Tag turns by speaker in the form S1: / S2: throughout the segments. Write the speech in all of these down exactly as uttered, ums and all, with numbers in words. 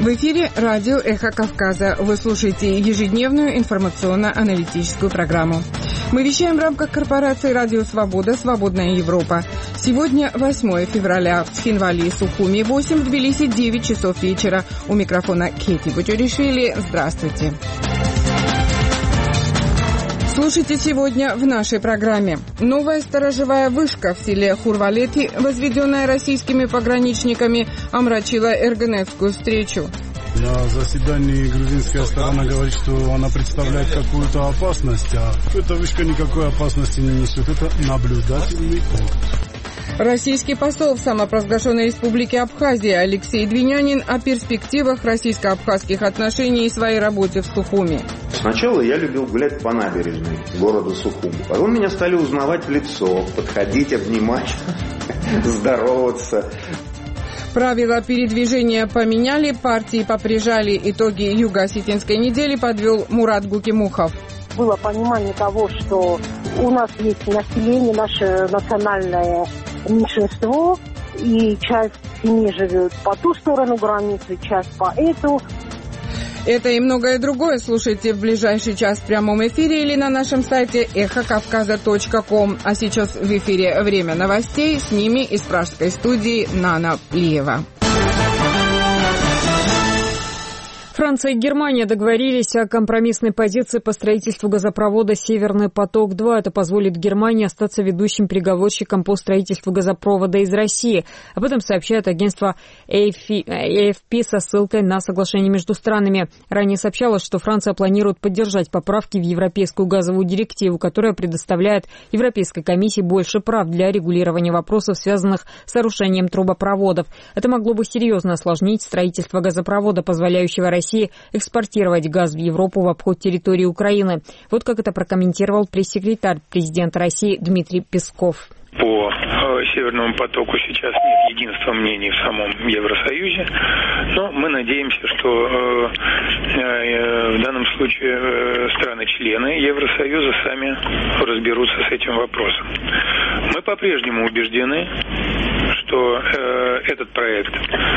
S1: В эфире радио «Эхо Кавказа». Вы слушаете ежедневную информационно-аналитическую программу. Мы вещаем в рамках корпорации «Радио Свобода. Свободная Европа». Сегодня восьмое февраля. В Цхинвали и Сухуми восемь, в Тбилиси девять часов вечера. У микрофона Кети Бутюришвили. Здравствуйте. Слушайте сегодня в нашей программе. Новая сторожевая вышка в селе Хурвалети, возведенная российскими пограничниками, омрачила Эргеневскую встречу.
S2: На заседании грузинская сторона говорит, что она представляет какую-то опасность, а эта вышка никакой опасности не несет. Это наблюдательный пункт.
S1: Российский посол в самопровозглашенной республике Абхазия Алексей Двинянин о перспективах российско-абхазских отношений и своей работе в Сухуми.
S3: Сначала я любил гулять по набережной города Сухуми. Потом меня стали узнавать в лицо, подходить, обнимать, здороваться.
S1: Правила передвижения поменяли, партии поприжали. Итоги Юго-Осетинской недели подвел Мурат Гукимухов.
S4: Было понимание того, что у нас есть население, наше национальное меньшинство, и часть семьи живет по ту сторону границы, часть по эту.
S1: Это и многое другое слушайте в ближайший час в прямом эфире или на нашем сайте эхо кавказа точка ком. А сейчас в эфире время новостей, с ними из пражской студии Нана Плиева. Франция и Германия договорились о компромиссной позиции по строительству газопровода «Северный поток-два». Это позволит Германии остаться ведущим переговорщиком по строительству газопровода из России. Об этом сообщает агентство эй эф пи со ссылкой на соглашение между странами. Ранее сообщалось, что Франция планирует поддержать поправки в Европейскую газовую директиву, которая предоставляет Европейской комиссии больше прав для регулирования вопросов, связанных с нарушением трубопроводов. Это могло бы серьезно осложнить строительство газопровода, позволяющего России экспортировать газ в Европу в обход территории Украины. Вот как это прокомментировал пресс-секретарь президента России Дмитрий Песков.
S5: По Северному потоку сейчас нет единства мнений в самом Евросоюзе, но мы надеемся, что э, э, в данном случае э, страны-члены Евросоюза сами разберутся с этим вопросом. Мы по-прежнему убеждены, что э, этот проект э,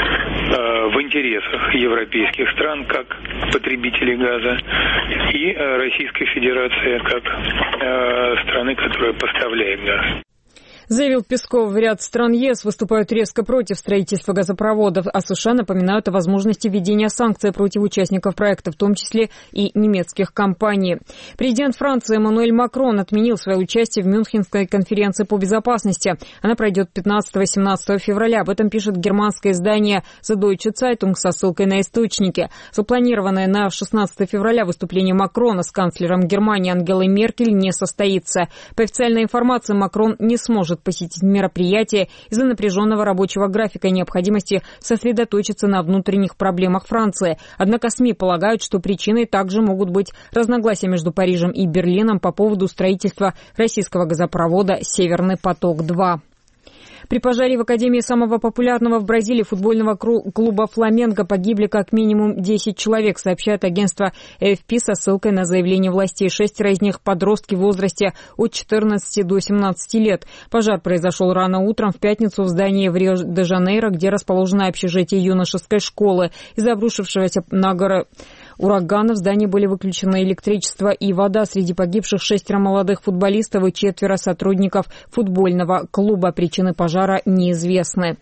S5: в интересах европейских стран как потребителей газа и э, Российской Федерации как э, страны, которая поставляет газ.
S1: Заявил Песков, в ряд стран ЕС выступают резко против строительства газопроводов, а США напоминают о возможности введения санкций против участников проекта, в том числе и немецких компаний. Президент Франции Эммануэль Макрон отменил свое участие в Мюнхенской конференции по безопасности. Она пройдет пятнадцатого-семнадцатого февраля. Об этом пишет германское издание The Deutsche Zeitung со ссылкой на источники. Запланированное на шестнадцатого февраля выступление Макрона с канцлером Германии Ангелой Меркель не состоится. По официальной информации, Макрон не сможет посетить мероприятие из-за напряженного рабочего графика и необходимости сосредоточиться на внутренних проблемах Франции. Однако СМИ полагают, что причиной также могут быть разногласия между Парижем и Берлином по поводу строительства российского газопровода «Северный поток-два». При пожаре в Академии самого популярного в Бразилии футбольного клуба «Фламенго» погибли как минимум десять человек, сообщает агентство эй эф пи со ссылкой на заявление властей. Шестеро из них подростки в возрасте от четырнадцати до семнадцати лет. Пожар произошел рано утром в пятницу в здании в Рио-де-Жанейро, где расположено общежитие юношеской школы. Из-за обрушившегося на горы урагана в здании были выключены электричество и вода. Среди погибших шестеро молодых футболистов и четверо сотрудников футбольного клуба. Причины пожара неизвестны.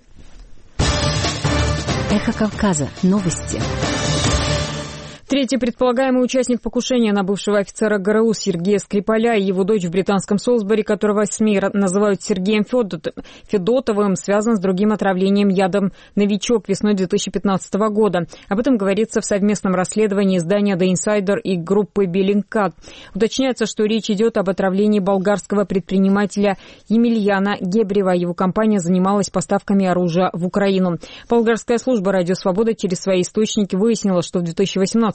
S6: Эхо Кавказа. Новости.
S1: Третий предполагаемый участник покушения на бывшего офицера ГРУ Сергея Скрипаля и его дочь в британском Солсбери, которого СМИ называют Сергеем Федотовым, связан с другим отравлением ядом «Новичок» весной две тысячи пятнадцатого года. Об этом говорится в совместном расследовании издания The Insider и группы Bellingcat. Уточняется, что речь идет об отравлении болгарского предпринимателя Емельяна Гебрева. Его компания занималась поставками оружия в Украину. Болгарская служба «Радио Свобода» через свои источники выяснила, что в две тысячи восемнадцатом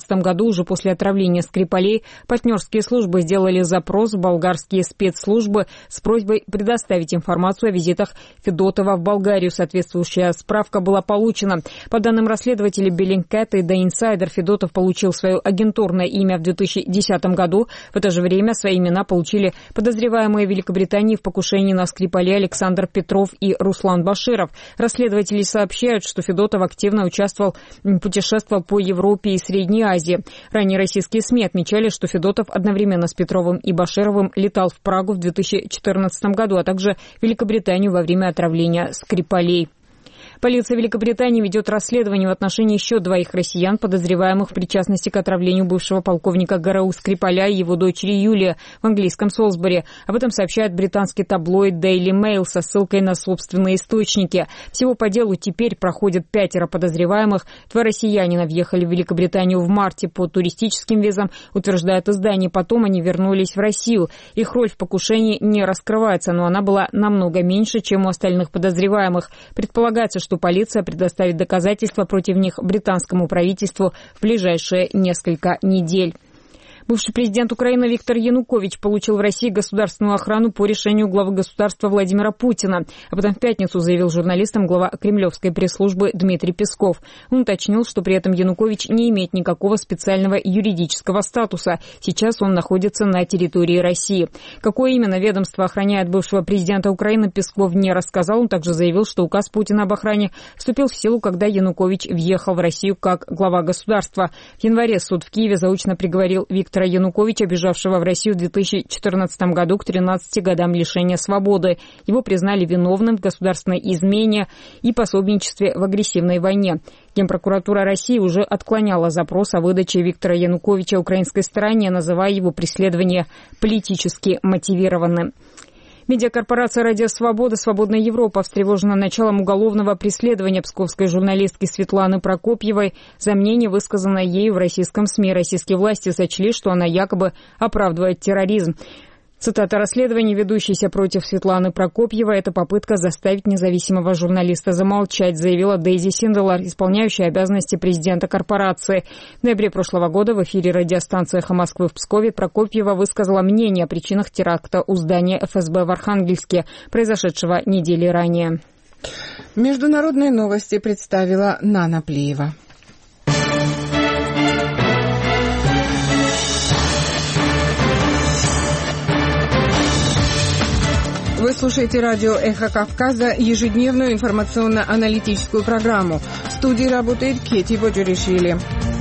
S1: тринадцатом году, уже после отравления Скрипалей, партнерские службы сделали запрос в болгарские спецслужбы с просьбой предоставить информацию о визитах Федотова в Болгарию. Соответствующая справка была получена. По данным расследователей Bellingcat и The Insider, Федотов получил свое агентурное имя в две тысячи десятом году. В это же время свои имена получили подозреваемые в Великобритании в покушении на Скрипалей Александр Петров и Руслан Баширов. Расследователи сообщают, что Федотов активно участвовал, путешествовал по Европе и Средней Азии. Ранее российские СМИ отмечали, что Федотов одновременно с Петровым и Башировым летал в Прагу в две тысячи четырнадцатом году, а также в Великобританию во время отравления Скрипалей. Полиция Великобритании ведет расследование в отношении еще двоих россиян, подозреваемых в причастности к отравлению бывшего полковника ГРУ Скрипаля и его дочери Юлии в английском Солсбери. Об этом сообщает британский таблоид Daily Mail со ссылкой на собственные источники. Всего по делу теперь проходят пятеро подозреваемых. Два россиянина въехали в Великобританию в марте по туристическим визам, утверждает издание. Потом они вернулись в Россию. Их роль в покушении не раскрывается, но она была намного меньше, чем у остальных подозреваемых. Предполагается, что что полиция предоставит доказательства против них британскому правительству в ближайшие несколько недель. Бывший президент Украины Виктор Янукович получил в России государственную охрану по решению главы государства Владимира Путина. Об этом в пятницу заявил журналистам глава кремлевской пресс-службы Дмитрий Песков. Он уточнил, что при этом Янукович не имеет никакого специального юридического статуса. Сейчас он находится на территории России. Какое именно ведомство охраняет бывшего президента Украины, Песков не рассказал. Он также заявил, что указ Путина об охране вступил в силу, когда Янукович въехал в Россию как глава государства. В январе суд в Киеве заочно приговорил Виктора Януковича, бежавшего в Россию в две тысячи четырнадцатом году, к тринадцати годам лишения свободы. Его признали виновным в государственной измене и пособничестве в агрессивной войне. Генпрокуратура России уже отклоняла запрос о выдаче Виктора Януковича украинской стороне, называя его преследование политически мотивированным. Медиакорпорация «Радио Свобода», «Свободная Европа» встревожена началом уголовного преследования псковской журналистки Светланы Прокопьевой за мнение, высказанное ею в российском СМИ. Российские власти сочли, что она якобы оправдывает терроризм. Цитата: «Расследование, ведущееся против Светланы Прокопьевой, это попытка заставить независимого журналиста замолчать», заявила Дейзи Синделар, исполняющая обязанности президента корпорации. В ноябре прошлого года в эфире радиостанции «Эхо Москвы» в Пскове Прокопьева высказала мнение о причинах теракта у здания эф эс бэ в Архангельске, произошедшего недели ранее.
S7: Международные новости представила Нана Плиева. Вы слушаете радио «Эхо Кавказа», ежедневную информационно-аналитическую программу. В студии работает Кети Боджеришвили.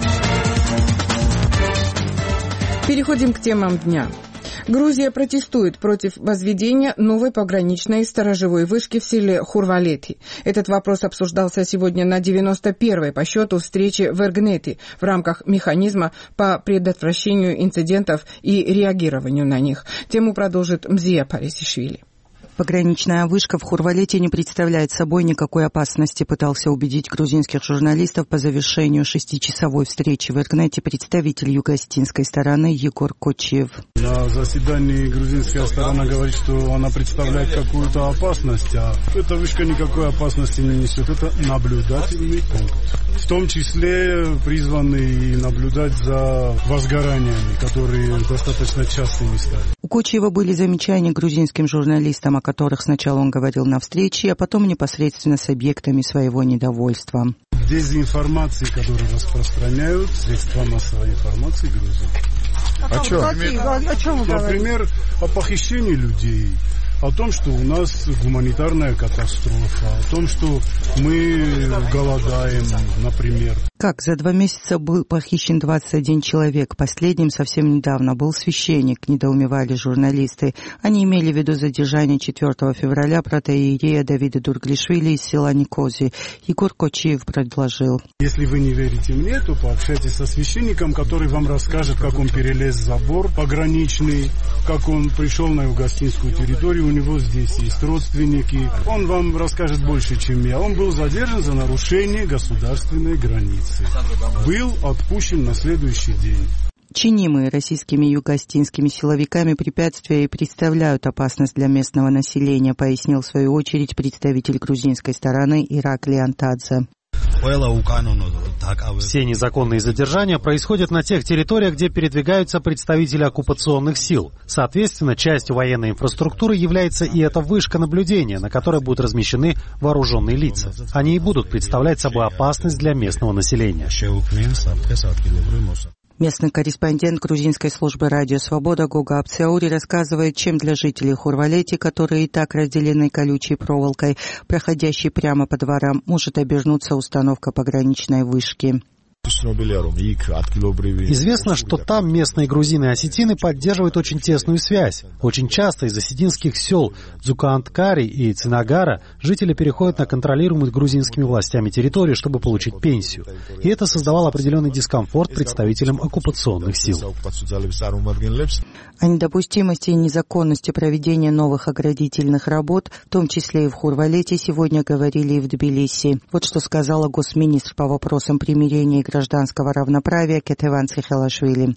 S7: Переходим к темам дня. Грузия протестует против возведения новой пограничной сторожевой вышки в селе Хурвалети. Этот вопрос обсуждался сегодня на девяносто первой по счету встрече в Эргнети в рамках механизма по предотвращению инцидентов и реагированию на них. Тему продолжит Мзия Парисишвили.
S8: Пограничная вышка в Хурвалете не представляет собой никакой опасности, пытался убедить грузинских журналистов по завершению шестичасовой встречи в Эргнете представитель юго-осетинской стороны Егор Кочиев.
S2: На заседании грузинская сторона говорит, что она представляет какую-то опасность, а эта вышка никакой опасности не несет. Это наблюдательный пункт. В том числе призванный наблюдать за возгораниями, которые достаточно частыми стали.
S8: У Кочиева были замечания грузинским журналистам, о которых сначала он говорил на встрече, а потом непосредственно с объектами своего недовольства.
S2: Дезинформации, которые распространяют средства массовой информации Грузии.
S7: О чем? О чем вы говорите?
S2: Например, о похищении людей, о том, что у нас гуманитарная катастрофа, о том, что мы голодаем, например.
S8: Как за два месяца был похищен двадцать один человек. Последним совсем недавно был священник, недоумевали журналисты. Они имели в виду задержание четвёртого февраля протоиерея Давида Дурглишвили из села Никози. Егор Кочиев предложил.
S2: Если вы не верите мне, то пообщайтесь со священником, который вам расскажет, как он перелез забор пограничный, как он пришел на юго-осетинскую территорию. У него здесь есть родственники. Он вам расскажет больше, чем я. Он был задержан за нарушение государственной границы. Был отпущен на следующий день.
S8: Чинимые российскими юго-осетинскими силовиками препятствия и представляют опасность для местного населения, пояснил в свою очередь представитель грузинской стороны Ираклий Антадзе.
S9: Все незаконные задержания происходят на тех территориях, где передвигаются представители оккупационных сил. Соответственно, частью военной инфраструктуры является и эта вышка наблюдения, на которой будут размещены вооруженные лица. Они и будут представлять собой опасность для местного населения.
S8: Местный корреспондент грузинской службы «Радио Свобода» Гога Апциаури рассказывает, чем для жителей Хурвалети, которые и так разделены колючей проволокой, проходящей прямо по дворам, может обернуться установка пограничной вышки.
S9: Известно, что там местные грузины и осетины поддерживают очень тесную связь. Очень часто из осетинских сел Дзукаанткари и Цинагара жители переходят на контролируемую грузинскими властями территорию, чтобы получить пенсию. И это создавало определенный дискомфорт представителям оккупационных сил.
S8: О недопустимости и незаконности проведения новых оградительных работ, в том числе и в Хурвалете, сегодня говорили и в Тбилиси. Вот что сказала госминистр по вопросам примирения и гражданского равноправия Кетеван Цихелашвили.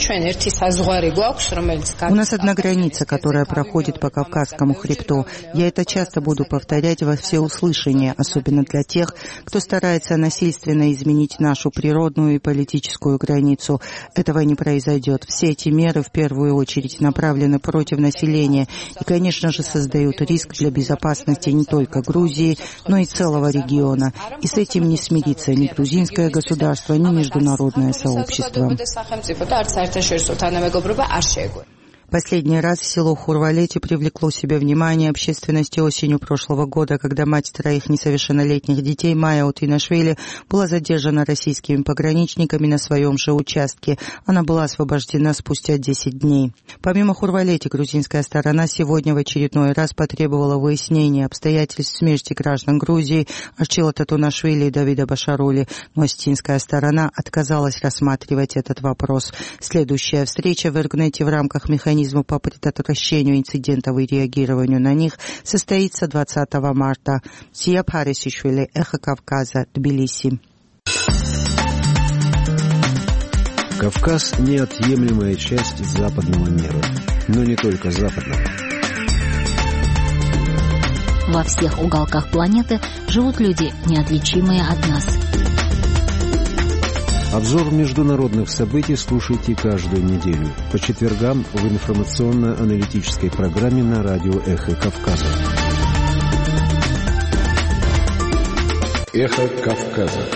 S8: У нас одна граница, которая проходит по Кавказскому хребту. Я это часто буду повторять во всеуслышание, особенно для тех, кто старается насильственно изменить нашу природную и политическую границу. Этого не произойдет. Все эти меры в первую очередь направлены против населения и, конечно же, создают риск для безопасности не только Грузии, но и целого региона. И с этим не смирится ни грузинское государство, ни международное сообщество. Последний раз в село Хурвалети привлекло в себе внимание общественности осенью прошлого года, когда мать троих несовершеннолетних детей Майя Утинашвили была задержана российскими пограничниками на своем же участке. Она была освобождена спустя десять дней. Помимо Хурвалети, грузинская сторона сегодня в очередной раз потребовала выяснения обстоятельств смерти граждан Грузии Арчила Татунашвили и Давида Башарули, но осетинская сторона отказалась рассматривать этот вопрос. Следующая встреча в Иргнете в рамках механизма по предотвращению инцидентов и реагированию на них состоится двадцатого марта. Сия Парисишвили, Эхо Кавказа, Тбилиси.
S10: Кавказ – неотъемлемая часть западного мира, но не только западного.
S6: Во всех уголках планеты живут люди, неотличимые от нас.
S10: Обзор международных событий слушайте каждую неделю по четвергам в информационно-аналитической программе на радио «Эхо Кавказа». «Эхо Кавказа».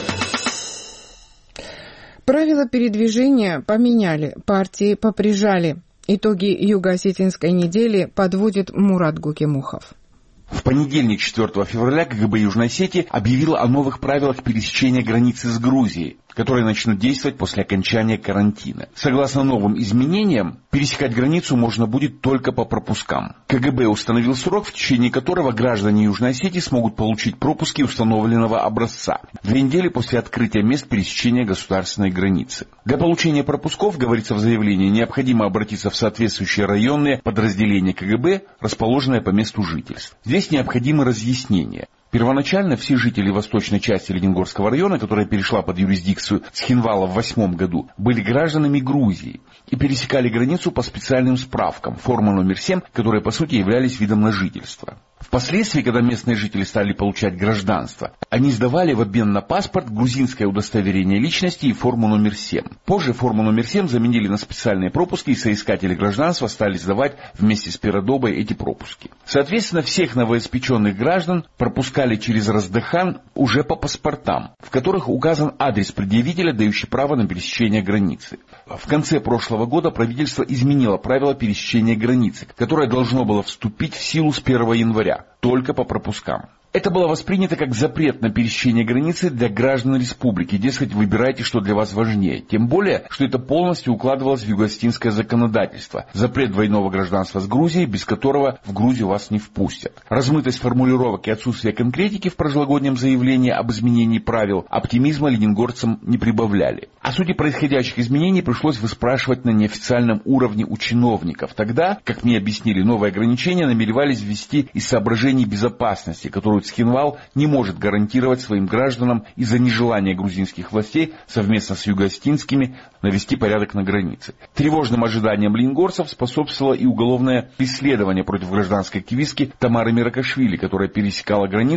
S7: Правила передвижения поменяли, партии поприжали. Итоги юго-осетинской недели подводит Мурат Гукимухов.
S11: В понедельник, четвёртого февраля, КГБ Южной Осетии объявила о новых правилах пересечения границы с Грузией, которые начнут действовать после окончания карантина. Согласно новым изменениям, пересекать границу можно будет только по пропускам. КГБ установил срок, в течение которого граждане Южной Осетии смогут получить пропуски установленного образца. Две недели после открытия мест пересечения государственной границы. Для получения пропусков, говорится в заявлении, необходимо обратиться в соответствующие районные подразделения КГБ, расположенные по месту жительства. Здесь необходимы разъяснения. Первоначально все жители восточной части Лениногорского района, которая перешла под юрисдикцию Цхинвала в восьмом году, были гражданами Грузии и пересекали границу по специальным справкам, форма номер семь, которые по сути являлись видом на жительство. Впоследствии, когда местные жители стали получать гражданство, они сдавали в обмен на паспорт грузинское удостоверение личности и форму номер семь. Позже форму номер семь заменили на специальные пропуски, и соискатели гражданства стали сдавать вместе с передобой эти пропуски. Соответственно, всех новоиспеченных граждан пропускали через Раздыхан уже по паспортам, в которых указан адрес предъявителя, дающий право на пересечение границы. В конце прошлого года правительство изменило правила пересечения границы, которое должно было вступить в силу с первого января. Только по пропускам. Это было воспринято как запрет на пересечение границы для граждан республики. Дескать, выбирайте, что для вас важнее. Тем более, что это полностью укладывалось в юго-осетинское законодательство. Запрет двойного гражданства с Грузией, без которого в Грузию вас не впустят. Размытость формулировок и отсутствие конкретики в прошлогоднем заявлении об изменении правил оптимизма ленингорцам не прибавляли. О сути происходящих изменений пришлось выспрашивать на неофициальном уровне у чиновников. Тогда, как мне объяснили, новые ограничения намеревались ввести из соображений безопасности, которую Цхинвал не может гарантировать своим гражданам из-за нежелания грузинских властей совместно с юго-осетинскими навести порядок на границе. Тревожным ожиданиям лениногорцев способствовало и уголовное преследование против гражданской активистки Тамары Миракашвили, которая пересекала границу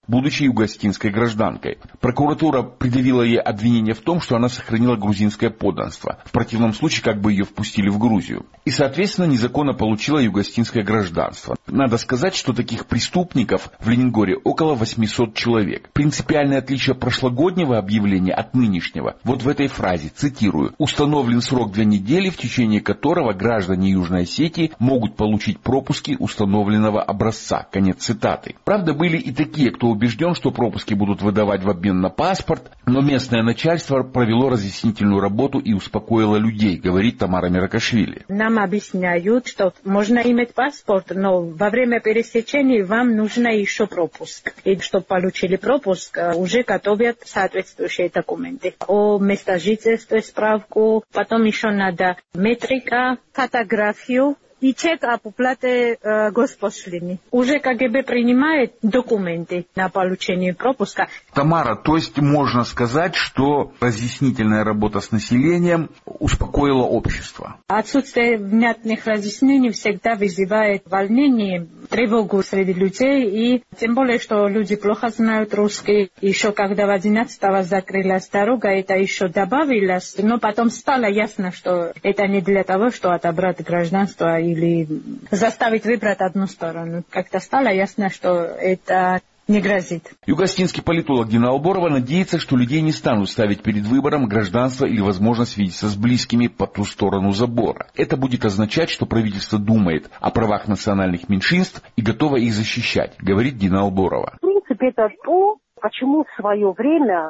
S11: будучи югославской гражданкой. Прокуратура предъявила ей обвинение в том, что она сохранила грузинское подданство. В противном случае как бы ее впустили в Грузию. И, соответственно, незаконно получила югославское гражданство. Надо сказать, что таких преступников в Лениногории около восемьсот человек. Принципиальное отличие прошлогоднего объявления от нынешнего вот в этой фразе, цитирую: «Установлен срок для недели, в течение которого граждане Южной Осетии могут получить пропуски установленного образца». Конец цитаты. Правда, были и такие, кто убежден, что пропуски будут выдавать в обмен на паспорт, но местное начальство провело разъяснительную работу и успокоило людей, говорит Тамара Меракашвили.
S12: Нам объясняют, что можно иметь паспорт, но во время пересечения вам нужно еще пропуск. И чтобы получили пропуск, уже готовят соответствующие документы. О месте жительства справку, потом еще надо метрика, фотографию и чек об уплате э, госпошлины. Уже КГБ принимает документы на получение пропуска.
S11: Тамара, то есть можно сказать, что разъяснительная работа с населением успокоила общество?
S12: Отсутствие внятных разъяснений всегда вызывает волнение, тревогу среди людей, и тем более, что люди плохо знают русский. Еще когда в одиннадцатого закрылась дорога, это еще добавилось, но потом стало ясно, что это не для того, что отобрать гражданство или заставить выбрать одну сторону. Как-то стало ясно, что это не грозит.
S11: Югославский политолог Дина Алборова надеется, что людей не станут ставить перед выбором гражданство или возможность видеться с близкими по ту сторону забора. Это будет означать, что правительство думает о правах национальных меньшинств и готово их защищать, говорит Дина Алборова.
S4: В принципе, это то, почему в свое время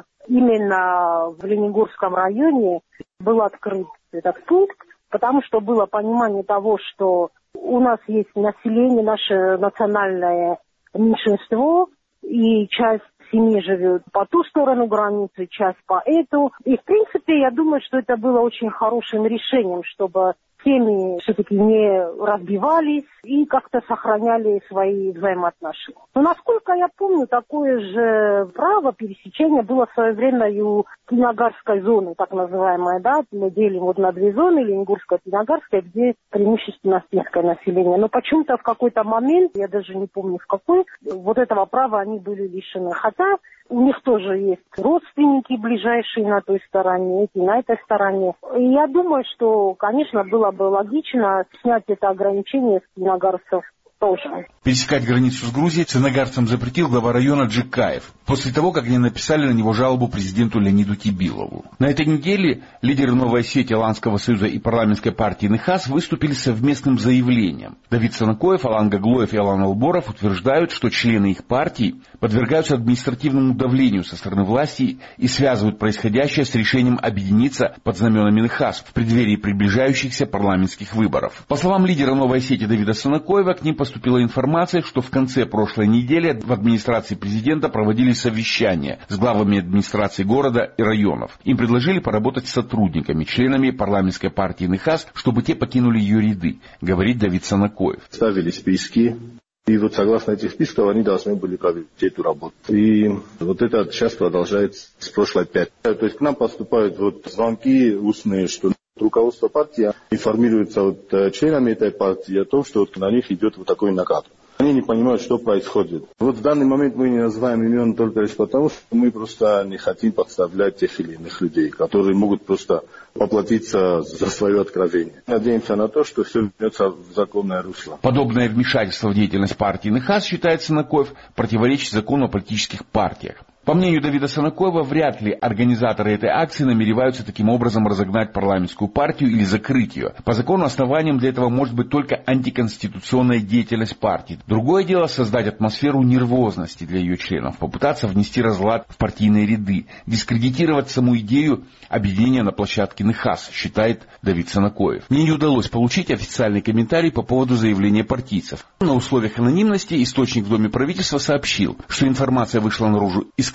S4: именно в Лениногорском районе был открыт этот пункт, потому что было понимание того, что у нас есть население, наше национальное меньшинство, и часть семьи живет по ту сторону границы, часть по эту. И, в принципе, я думаю, что это было очень хорошим решением, чтобы семьи все-таки не разбивались и как-то сохраняли свои взаимоотношения. Но, насколько я помню, такое же право пересечения было в свое время и у Киногарской зоны, так называемой, да, мы делим вот на две зоны, Лениногорская и Киногарская, где преимущественно финское население. Но почему-то в какой-то момент, я даже не помню в какой, вот этого права они были лишены. Хотя у них тоже есть родственники ближайшие на той стороне, эти на этой стороне. И я думаю, что, конечно, было бы логично снять это ограничение с киногарцев тоже.
S11: Пересекать границу с Грузией ценогарцам запретил глава района Джикаев, после того, как они написали на него жалобу президенту Леониду Кибилову. На этой неделе лидеры Новой Осетии, Аланского союза и парламентской партии Нехас выступили с совместным заявлением. Давид Санакоев, Алан Гаглоев и Алан Алборов утверждают, что члены их партий подвергаются административному давлению со стороны власти и связывают происходящее с решением объединиться под знаменами Нехас в преддверии приближающихся парламентских выборов. По словам лидера Новой Осетии Давида Санакоева, к ним поступила информация, что в конце прошлой недели в администрации президента проводили совещания с главами администрации города и районов. Им предложили поработать с сотрудниками, членами парламентской партии Нехас, чтобы те покинули ее ряды, говорит Давид Санакоев.
S13: Ставили списки. И вот согласно этих списков они должны были провести эту работу. И вот это сейчас продолжается с прошлой пятницы. То есть к нам поступают вот звонки устные, что руководство партии информируется вот членами этой партии о том, что вот на них идет вот такой накат. Они не понимают, что происходит. Вот в данный момент мы не называем имен только лишь потому, что мы просто не хотим подставлять тех или иных людей, которые могут просто поплатиться за свое откровение. Надеемся на то, что все вернется в законное русло.
S11: Подобное вмешательство в деятельность партии Нехас, считает Санакоев, противоречит закону о политических партиях. По мнению Давида Санакоева, вряд ли организаторы этой акции намереваются таким образом разогнать парламентскую партию или закрыть ее. По закону основанием для этого может быть только антиконституционная деятельность партии. Другое дело создать атмосферу нервозности для ее членов, попытаться внести разлад в партийные ряды, дискредитировать саму идею объединения на площадке Нехас, считает Давид Санакоев. Мне не удалось получить официальный комментарий по поводу заявления партийцев. На условиях анонимности источник в Доме правительства сообщил, что информация вышла наружу из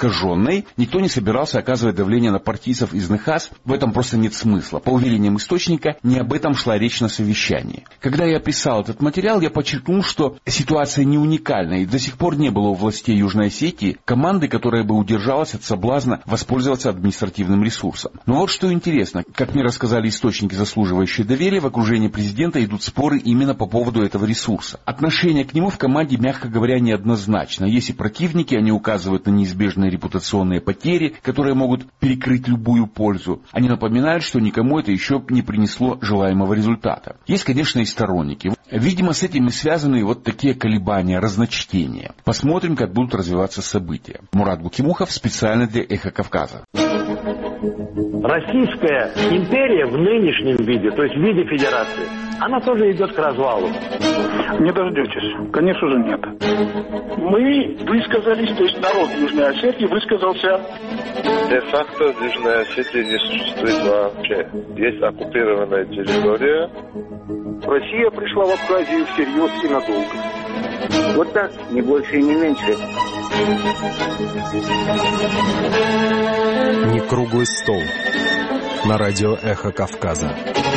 S11: искаженной. Никто не собирался оказывать давление на партийцев из НХАС. В этом просто нет смысла. По уверениям источника, не об этом шла речь на совещании. Когда я писал этот материал, я подчеркнул, что ситуация не уникальна, и до сих пор не было у властей Южной Осетии команды, которая бы удержалась от соблазна воспользоваться административным ресурсом. Но вот что интересно, как мне рассказали источники, заслуживающие доверия, в окружении президента идут споры именно по поводу этого ресурса. Отношение к нему в команде, мягко говоря, неоднозначно. Есть и противники, они указывают на неизбежные репутационные потери, которые могут перекрыть любую пользу. Они напоминают, что никому это еще не принесло желаемого результата. Есть, конечно, и сторонники. Видимо, с этим и связаны вот такие колебания, разночтения. Посмотрим, как будут развиваться события. Мурат Гукимухов специально для «Эхо Кавказа».
S14: Российская империя в нынешнем виде, то есть в виде федерации, она тоже идет к развалу.
S15: Не дождетесь. Конечно же нет. Мы высказались, то есть народ Южной Осетии высказался.
S16: Де-факто в Южной Осетии не существует вообще. Есть оккупированная территория.
S15: Россия пришла в Абхазию всерьез и надолго.
S17: Вот так, не больше и не меньше.
S18: Не круглый стол. На радио «Эхо Кавказа».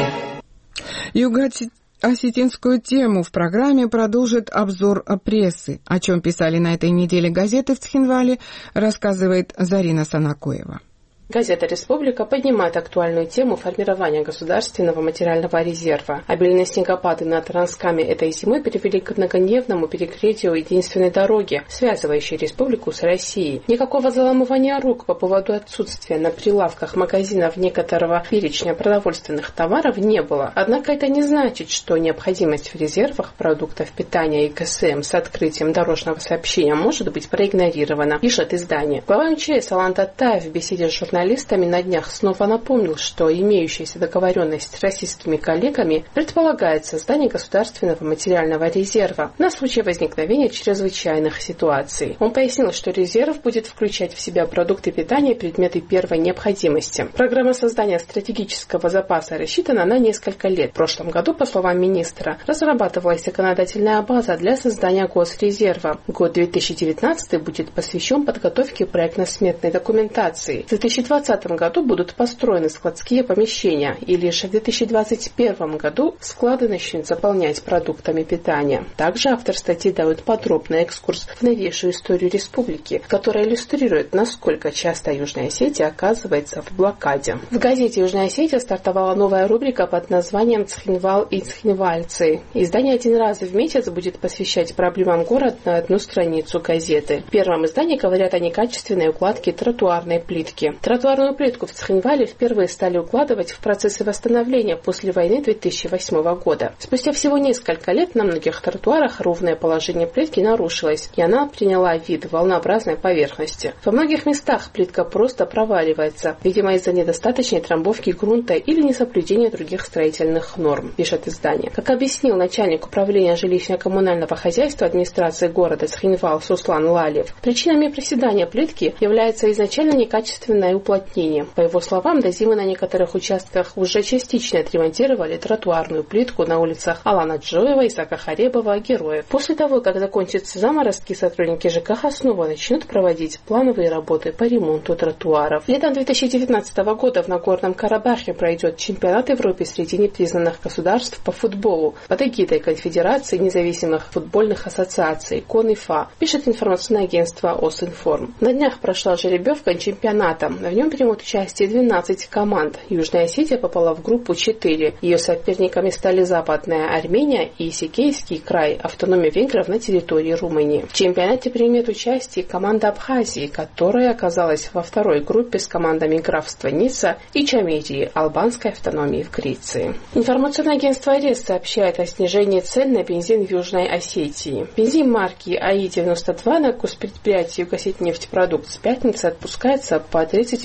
S7: Юго-осетинскую тему в программе продолжит обзор прессы. О чем писали на этой неделе газеты в Цхинвале, рассказывает Зарина Санакоева.
S19: Газета «Республика» поднимает актуальную тему формирования государственного материального резерва. Обильные снегопады на Транскаме этой зимой привели к многодневному перекрытию единственной дороги, связывающей республику с Россией. Никакого заламывания рук по поводу отсутствия на прилавках магазинов некоторого перечня продовольственных товаров не было. Однако это не значит, что необходимость в резервах продуктов питания и ГСМ с открытием дорожного сообщения может быть проигнорирована, пишет издание. Глава МЧС Алан Татаев в беседе с журналистами журналистами на днях снова напомнил, что имеющаяся договоренность с российскими коллегами предполагает создание государственного материального резерва на случай возникновения чрезвычайных ситуаций. Он пояснил, что резерв будет включать в себя продукты питания и предметы первой необходимости. Программа создания стратегического запаса рассчитана на несколько лет. В прошлом году, по словам министра, разрабатывалась законодательная база для создания госрезерва. Год две тысячи девятнадцатый будет посвящен подготовке проектно-сметной документации. В две тысячи двадцатом году будут построены складские помещения, и лишь в две тысячи двадцать первом году склады начнут заполнять продуктами питания. Также автор статьи дает подробный экскурс в новейшую историю республики, которая иллюстрирует, насколько часто Южная Осетия оказывается в блокаде. В газете «Южная Осетия» стартовала новая рубрика под названием «Цхинвал и цхинвальцы». Издание один раз в месяц будет посвящать проблемам города на одну страницу газеты. В первом издании говорят о некачественной укладке тротуарной плитки. Тротуарную плитку в Цхинвале впервые стали укладывать в процессе восстановления после войны две тысячи восьмого года. Спустя всего несколько лет на многих тротуарах ровное положение плитки нарушилось, и она приняла вид волнообразной поверхности. Во многих местах плитка просто проваливается, видимо из-за недостаточной трамбовки грунта или несоблюдения других строительных норм, пишет издание. Как объяснил начальник управления жилищно-коммунального хозяйства администрации города Цхинвал Суслан Лалев, причинами проседания плитки является изначально некачественное уплотнение. По его словам, до зимы на некоторых участках уже частично отремонтировали тротуарную плитку на улицах Алана Джоева, Исака Харебова, Героев. После того, как закончатся заморозки, сотрудники ЖКХ снова начнут проводить плановые работы по ремонту тротуаров. Летом две тысячи девятнадцатого года в Нагорном Карабахе пройдет чемпионат Европы среди непризнанных государств по футболу под эгидой Конфедерации независимых футбольных ассоциаций КОНИФА, пишет информационное агентство Осинформ. На днях прошла жеребьевка чемпионата. В нем примут участие двенадцать команд. Южная Осетия попала в группу четыре. Ее соперниками стали Западная Армения и Сикейский край, автономия венгров на территории Румынии. В чемпионате примет участие команда Абхазии, которая оказалась во второй группе с командами графства Ница и Чаметии, албанской автономии в Греции. Информационное агентство АРЕС сообщает о снижении цен на бензин в Южной Осетии. Бензин марки АИ девяносто два на госпредприятии Югосетнефтепродукт с пятницы отпускается по тридцать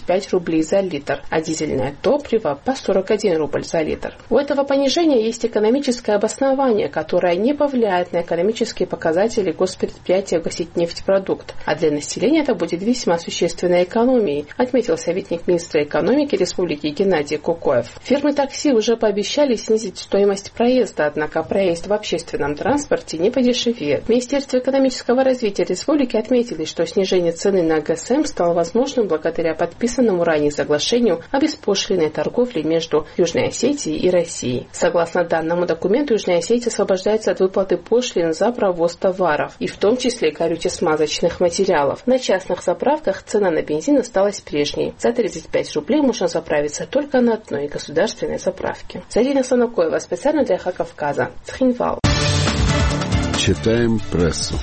S19: тридцать пять рублей за литр, а дизельное топливо по сорок один рубль за литр. У этого понижения есть экономическое обоснование, которое не повлияет на экономические показатели госпредприятия «Госитнефтьпродукт», а для населения это будет весьма существенной экономией, отметил советник министра экономики Республики Геннадий Кукоев. Фирмы такси уже пообещали снизить стоимость проезда, однако проезд в общественном транспорте не подешевеет. В Министерстве экономического развития республики отметили, что снижение цены на ГСМ стало возможным благодаря подписанному ранее соглашению о беспошлинной торговле между Южной Осетией и Россией. Согласно данному документу, Южная Осетия освобождается от выплаты пошлин за провоз товаров, и в том числе горюче-смазочных материалов. На частных заправках цена на бензин осталась прежней. За тридцать пять рублей можно заправиться только на одной государственной заправке. Зарина Санукоева, специально для Эхо Кавказа. Цхинвал.
S10: Читаем прессу.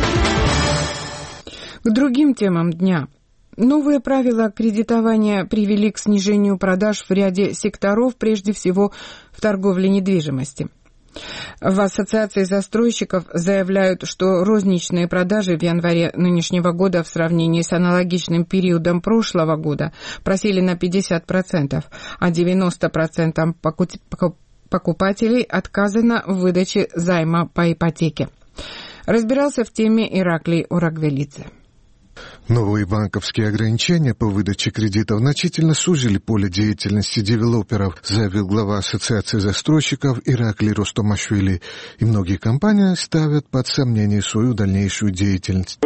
S7: К другим темам дня. Новые правила кредитования привели к снижению продаж в ряде секторов, прежде всего в торговле недвижимости. В Ассоциации застройщиков заявляют, что розничные продажи в январе нынешнего года в сравнении с аналогичным периодом прошлого года просели на пятьдесят процентов, а девяносто процентов покупателей отказано в выдаче займа по ипотеке. Разбирался в теме Ираклий Урагвелидзе.
S20: Новые банковские ограничения по выдаче кредитов значительно сузили поле деятельности девелоперов, заявил глава Ассоциации застройщиков Ираклий Ростомашвили. И многие компании ставят под сомнение свою дальнейшую деятельность.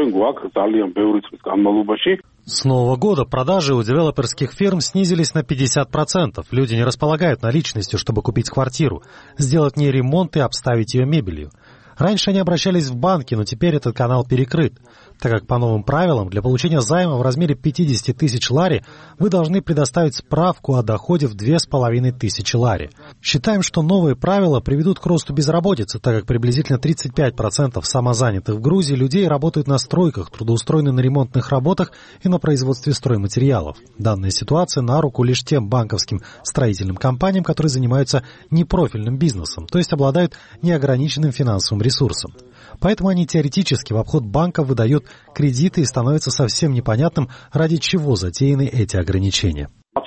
S9: С Нового года продажи у девелоперских фирм снизились на пятьдесят процентов. Люди не располагают наличностью, чтобы купить квартиру, сделать в ней ремонт и обставить ее мебелью. Раньше они обращались в банки, но теперь этот канал перекрыт, так как по новым правилам для получения займа в размере пятьдесят тысяч лари вы должны предоставить справку о доходе в две с половиной тысячи лари. Считаем, что новые правила приведут к росту безработицы, так как приблизительно тридцать пять процентов самозанятых в Грузии людей работают на стройках, трудоустроены на ремонтных работах и на производстве стройматериалов. Данная ситуация на руку лишь тем банковским строительным компаниям, которые занимаются непрофильным бизнесом, то есть обладают неограниченным финансовым ресурсом. Поэтому они теоретически в обход банка выдают кредиты и становится совсем непонятным, ради чего затеяны эти ограничения.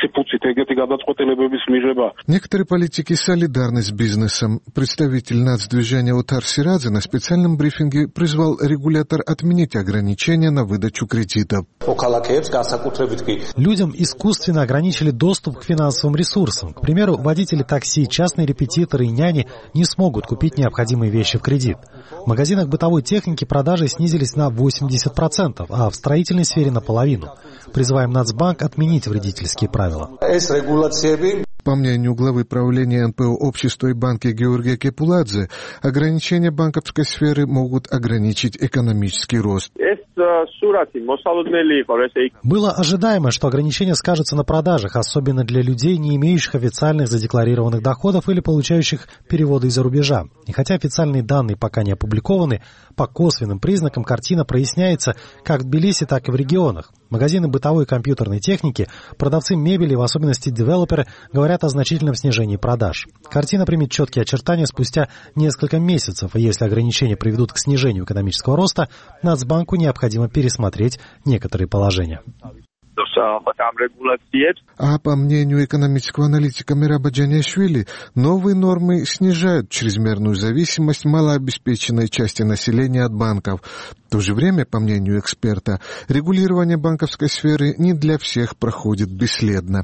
S20: Некоторые политики солидарны с бизнесом. Представитель нацдвижения Отар Сирадзе на специальном брифинге призвал регулятор отменить ограничения на выдачу кредитов.
S9: Людям искусственно ограничили доступ к финансовым ресурсам. К примеру, водители такси, частные репетиторы и няни не смогут купить необходимые вещи в кредит. В магазинах бытовой техники продажи снизились на восемьдесят процентов, а в строительной сфере наполовину. Призываем Нацбанк отменить вредительские правила.
S20: По мнению главы правления эн пэ о общества и банки Георгия Кепуладзе, ограничения банковской сферы могут ограничить экономический рост.
S9: Было ожидаемо, что ограничения скажутся на продажах, особенно для людей, не имеющих официальных задекларированных доходов или получающих переводы из-за рубежа. И хотя официальные данные пока не опубликованы, по косвенным признакам картина проясняется как в Тбилиси, так и в регионах. Магазины бытовой и компьютерной техники, продавцы мебели, в особенности девелоперы, говорят о значительном снижении продаж. Картина примет четкие очертания спустя несколько месяцев, и если ограничения приведут к снижению экономического роста, Нацбанку необходимо пересмотреть некоторые положения.
S20: А по мнению экономического аналитика Мираба Джаняшвили, новые нормы снижают чрезмерную зависимость малообеспеченной части населения от банков. В то же время, по мнению эксперта, регулирование банковской сферы не для всех проходит бесследно.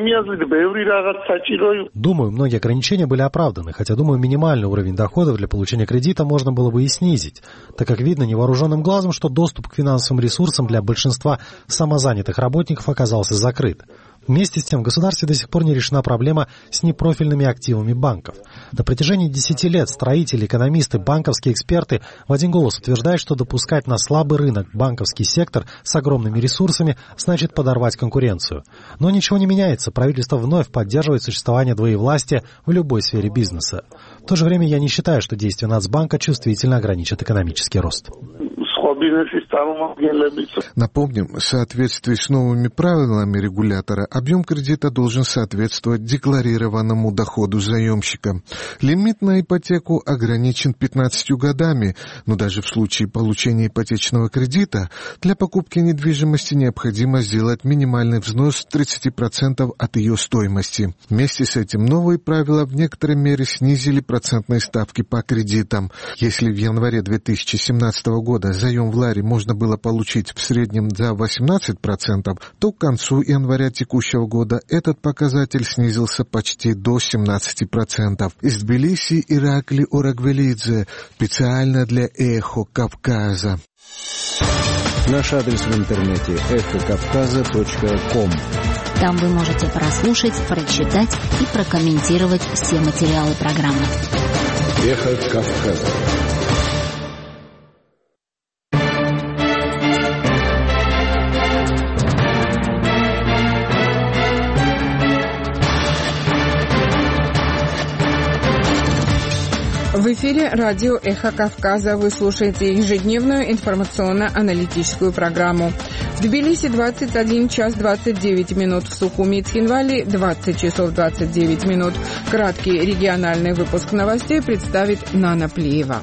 S9: Думаю, многие ограничения были оправданы, хотя, думаю, минимальный уровень доходов для получения кредита можно было бы и снизить, так как видно невооруженным глазом, что доступ к финансовым ресурсам для большинства самозанятых работников оказался закрыт. Вместе с тем в государстве до сих пор не решена проблема с непрофильными активами банков. На протяжении десяти лет строители, экономисты, банковские эксперты в один голос утверждают, что допускать на слабый рынок банковский сектор с огромными ресурсами значит подорвать конкуренцию. Но ничего не меняется, правительство вновь поддерживает существование двоевластия в любой сфере бизнеса. В то же время я не считаю, что действия Нацбанка чувствительно ограничат экономический рост.
S20: Напомним, в соответствии с новыми правилами регулятора, объем кредита должен соответствовать декларированному доходу заемщика. Лимит на ипотеку ограничен пятнадцатью годами, но даже в случае получения ипотечного кредита для покупки недвижимости необходимо сделать минимальный взнос тридцать процентов от ее стоимости. Вместе с этим новые правила в некоторой мере снизили процентные ставки по кредитам. Если в январе две тысячи семнадцатого года заем в ларе можно было получить в среднем за восемнадцать процентов, то к концу января текущего года этот показатель снизился почти до семнадцать процентов. Из Тбилиси Иракли Орагвелидзе, специально для «Эхо Кавказа».
S10: Наш адрес в интернете эхо кавказа точка ком.
S6: Там вы можете прослушать, прочитать и прокомментировать все материалы программы.
S10: Эхо Кавказа.
S7: В эфире радио «Эхо Кавказа». Вы слушаете ежедневную информационно-аналитическую программу. В Тбилиси двадцать один час двадцать девять минут, в Сухуми и Цхинвале двадцать часов двадцать девять минут. Краткий региональный выпуск новостей представит Нана Плиева.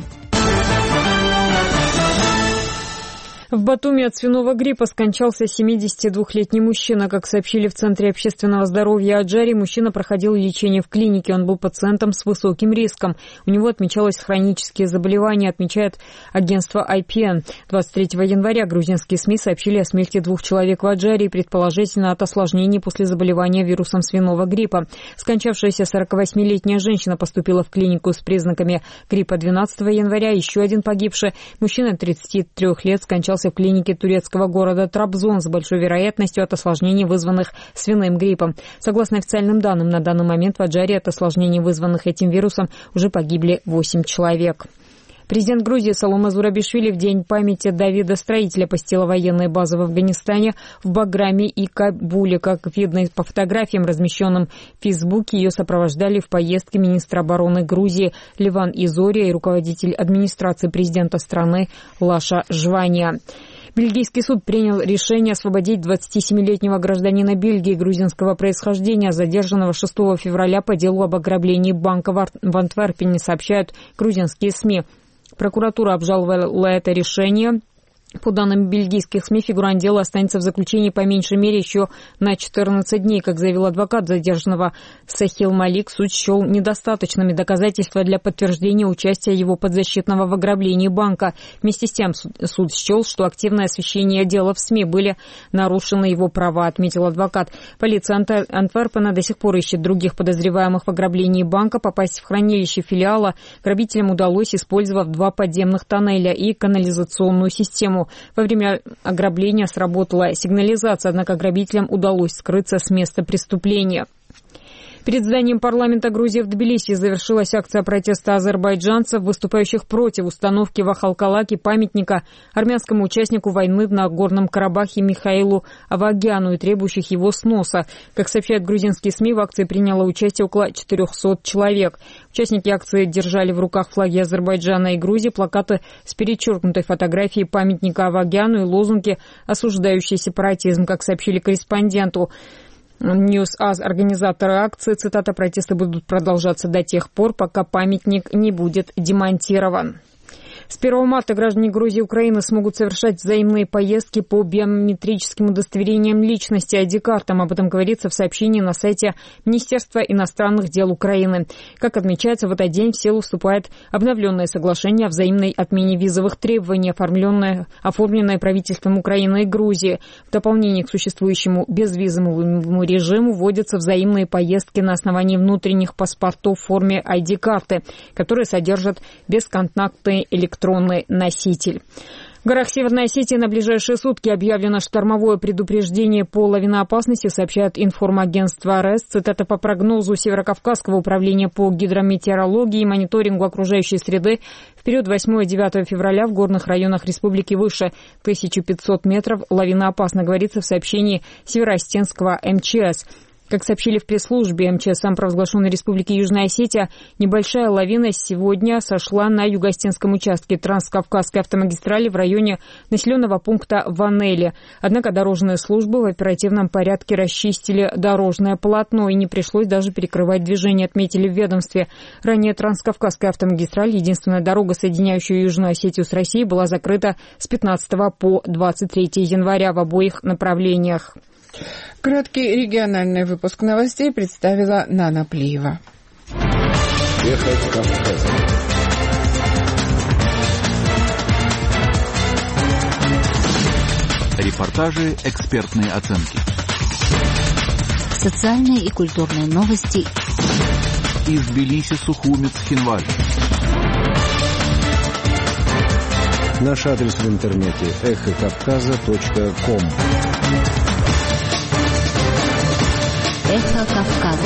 S1: В Батуми от свиного гриппа скончался семидесятидвухлетний мужчина. Как сообщили в Центре общественного здоровья Аджари, мужчина проходил лечение в клинике. Он был пациентом с высоким риском. У него отмечалось хронические заболевания, отмечает агентство ай пи эн. двадцать третьего января грузинские СМИ сообщили о смерти двух человек в Аджаре, предположительно от осложнений после заболевания вирусом свиного гриппа. Скончавшаяся сорокавосьмилетняя женщина поступила в клинику с признаками гриппа двенадцатого января. Еще один погибший мужчина тридцати трёх лет скончался в клинике турецкого города Трабзон с большой вероятностью от осложнений, вызванных свиным гриппом. Согласно официальным данным, на данный момент в Аджаре от осложнений, вызванных этим вирусом, уже погибли восемь человек. Президент Грузии Саломе Зурабишвили в день памяти Давида Строителя посетила военные базы в Афганистане, в Баграме и Кабуле. Как видно по фотографиям, размещенным в Фейсбуке, ее сопровождали в поездке министр обороны Грузии Ливан Изория и руководитель администрации президента страны Лаша Жвания. Бельгийский суд принял решение освободить двадцатисемилетнего гражданина Бельгии грузинского происхождения, задержанного шестого февраля по делу об ограблении банка в Антверпене, сообщают грузинские СМИ. Прокуратура обжаловала это решение. По данным бельгийских СМИ, фигурант дела останется в заключении по меньшей мере еще на четырнадцать дней. Как заявил адвокат задержанного Сахил Малик, суд счел недостаточными доказательства для подтверждения участия его подзащитного в ограблении банка. Вместе с тем суд счел, что активное освещение дела в СМИ были нарушены его права, отметил адвокат. Полиция Антверпена до сих пор ищет других подозреваемых в ограблении банка. Попасть в хранилище филиала грабителям удалось, использовав два подземных тоннеля и канализационную систему. Во время ограбления сработала сигнализация, однако грабителям удалось скрыться с места преступления. Перед зданием парламента Грузии в Тбилиси завершилась акция протеста азербайджанцев, выступающих против установки в Ахалкалаке памятника армянскому участнику войны в Нагорном Карабахе Михаилу Авагяну и требующих его сноса. Как сообщают грузинские СМИ, в акции приняло участие около четырехсот человек. Участники акции держали в руках флаги Азербайджана и Грузии, плакаты с перечеркнутой фотографией памятника Авагяну и лозунги, осуждающие сепаратизм, как сообщили корреспонденту Ньюс-Аз, организаторы акции, цитата: «Протесты будут продолжаться до тех пор, пока памятник не будет демонтирован». С первого марта граждане Грузии и Украины смогут совершать взаимные поездки по биометрическим удостоверениям личности ай ди-картам. Об этом говорится в сообщении на сайте Министерства иностранных дел Украины. Как отмечается, в этот день в силу вступает обновленное соглашение о взаимной отмене визовых требований, оформленное, оформленное правительством Украины и Грузии. В дополнение к существующему безвизовому режиму вводятся взаимные поездки на основании внутренних паспортов в форме ай ди-карты, которые содержат бесконтактный электронный электронный носитель. В горах Северной Осетии на ближайшие сутки объявлено штормовое предупреждение по лавиноопасности, сообщает информагентство РЭС. Цитата: «По прогнозу Северокавказского управления по гидрометеорологии и мониторингу окружающей среды, в период восьмого-девятого февраля в горных районах республики выше тысячи пятисот метров лавиноопасно», говорится в сообщении Североосетинского эм че эс. Как сообщили в пресс-службе эм че эс самопровозглашенной Республики Южная Осетия, небольшая лавина сегодня сошла на юго-осетинском участке Транскавказской автомагистрали в районе населенного пункта Ванели. Однако дорожные службы в оперативном порядке расчистили дорожное полотно и не пришлось даже перекрывать движение, отметили в ведомстве. Ранее Транскавказская автомагистраль, единственная дорога, соединяющая Южную Осетию с Россией, была закрыта с пятнадцатого по двадцать третье января в обоих направлениях.
S7: Краткий региональный выпуск новостей представила Нана Плиева.
S21: Репортажи, экспертные оценки.
S6: Социальные и культурные новости.
S21: Из Тбилиси, Сухуми, Цхинвали.
S10: Наш адрес в интернете эхо кавказа точка ком.
S6: Эхо Кавказа.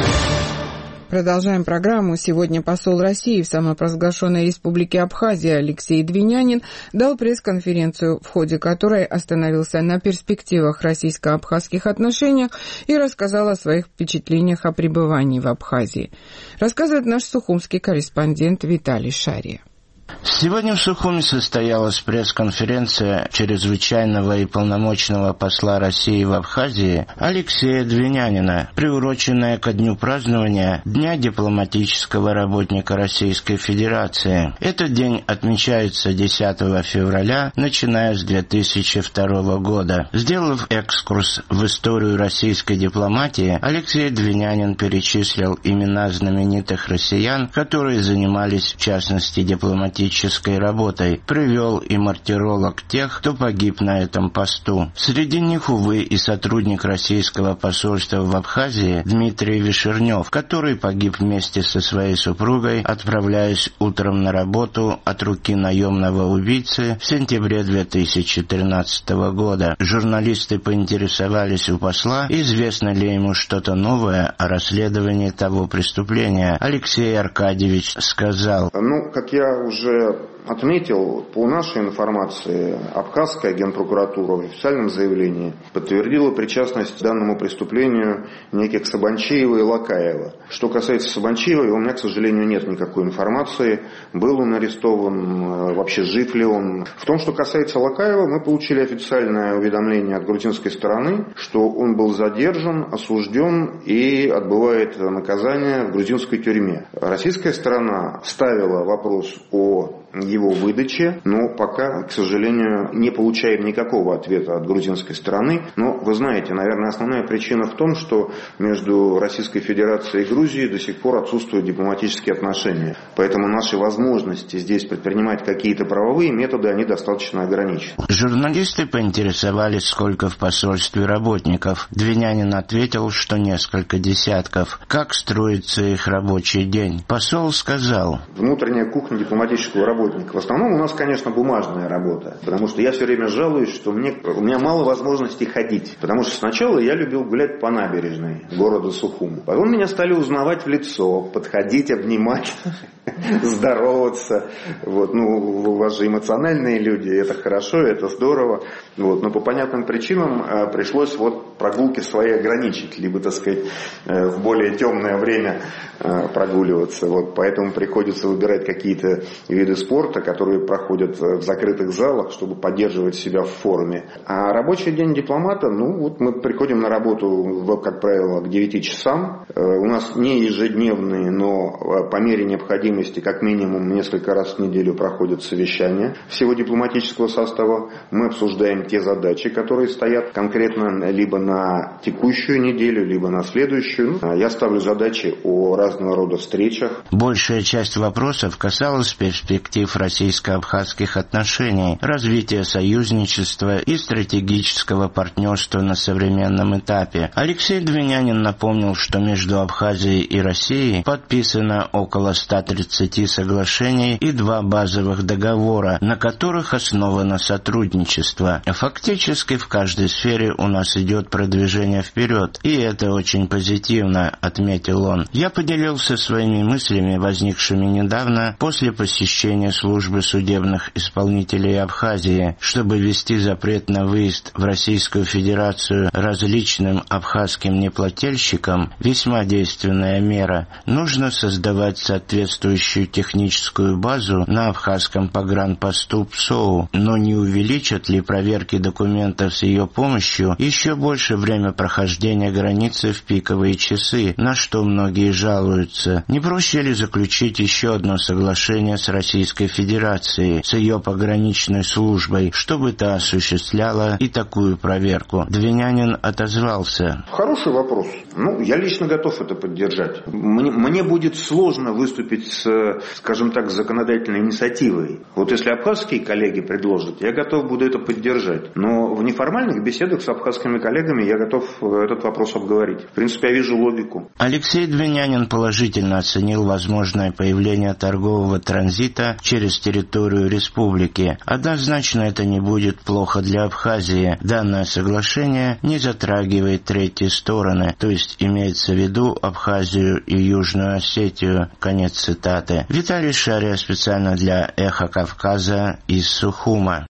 S7: Продолжаем программу. Сегодня посол России в самопровозглашенной Республике Абхазия Алексей Двинянин дал пресс-конференцию, в ходе которой остановился на перспективах российско-абхазских отношениях и рассказал о своих впечатлениях о пребывании в Абхазии. Рассказывает наш сухумский корреспондент Виталий Шария.
S22: Сегодня в Сухуми состоялась пресс-конференция чрезвычайного и полномочного посла России в Абхазии Алексея Двинянина, приуроченная ко дню празднования Дня дипломатического работника Российской Федерации. Этот день отмечается десятого февраля, начиная с две тысячи второго года. Сделав экскурс в историю российской дипломатии, Алексей Двинянин перечислил имена знаменитых россиян, которые занимались, в частности, дипломатической работой, привел и мартиролог тех, кто погиб на этом посту. Среди них, увы, и сотрудник российского посольства в Абхазии Дмитрий Вишернев, который погиб вместе со своей супругой, отправляясь утром на работу от руки наемного убийцы в сентябре две тысячи тринадцатого года. Журналисты поинтересовались у посла, известно ли ему что-то новое о расследовании того преступления. Алексей Аркадьевич сказал:
S3: «Ну, как я уже отметил, по нашей информации, Абхазская генпрокуратура в официальном заявлении подтвердила причастность к данному преступлению неких Сабанчиева и Лакаева. Что касается Сабанчиева, у меня, к сожалению, нет никакой информации, был он арестован, вообще жив ли он. В том, что касается Лакаева, мы получили официальное уведомление от грузинской стороны, что он был задержан, осужден и отбывает наказание в грузинской тюрьме. Российская сторона ставила вопрос о его выдаче, но пока, к сожалению, не получаем никакого ответа от грузинской стороны. Но вы знаете, наверное, основная причина в том, что между Российской Федерацией и Грузией до сих пор отсутствуют дипломатические отношения. Поэтому наши возможности здесь предпринимать какие-то правовые методы, они достаточно ограничены.
S22: Журналисты поинтересовались, сколько в посольстве работников. Двинянин ответил, что несколько десятков. Как строится их рабочий день? Посол сказал:
S3: внутренняя кухня дипломатического работника. В основном у нас, конечно, бумажная работа, потому что я все время жалуюсь, что мне, у меня мало возможностей ходить, потому что сначала я любил гулять по набережной города Сухума. Потом меня стали узнавать в лицо, подходить, обнимать, здороваться. Вот. Ну, у вас же эмоциональные люди, это хорошо, это здорово. Вот. Но по понятным причинам э, пришлось вот прогулки свои ограничить, либо, так сказать, э, в более темное время э, прогуливаться. Вот. Поэтому приходится выбирать какие-то виды спорта, которые проходят в закрытых залах, чтобы поддерживать себя в форме. А рабочий день дипломата, ну вот мы приходим на работу, как правило, к девяти часам. У нас не ежедневные, но по мере необходимости как минимум несколько раз в неделю проходят совещания всего дипломатического состава. Мы обсуждаем те задачи, которые стоят конкретно либо на текущую неделю, либо на следующую. Я ставлю задачи о разного рода встречах.
S22: Большая часть вопросов касалась перспектив российско-абхазских отношений, развития союзничества и стратегического партнерства на современном этапе. Алексей Двинянин напомнил, что между Абхазией и Россией подписано около ста тридцати соглашений и два базовых договора, на которых основано сотрудничество. Фактически в каждой сфере у нас идет продвижения вперед, и это очень позитивно, отметил он. Я поделился своими мыслями, возникшими недавно после посещения службы судебных исполнителей Абхазии, чтобы ввести запрет на выезд в Российскую Федерацию различным абхазским неплательщикам, весьма действенная мера. Нужно создавать соответствующую техническую базу на абхазском погранпосту ПСОУ, но не увеличат ли проверки документов с ее помощью еще больше время прохождения границы в пиковые часы, на что многие жалуются? Не проще ли заключить еще одно соглашение с Российской Федерацией, с ее пограничной службой, чтобы та осуществляла и такую проверку? Двинянин отозвался.
S3: Хороший вопрос. Ну, я лично готов это поддержать. Мне, мне будет сложно выступить с, скажем так, законодательной инициативой. Вот если абхазские коллеги предложат, я готов буду это поддержать. Но в неформальных беседах с абхазскими коллегами я готов этот вопрос обговорить. В принципе, я вижу логику.
S22: Алексей Двинянин положительно оценил возможное появление торгового транзита через территорию республики. Однозначно это не будет плохо для Абхазии. Данное соглашение не затрагивает третьи стороны, то есть имеется в виду Абхазию и Южную Осетию. Конец цитаты. Виталий Шария специально для «Эхо Кавказа» из Сухума.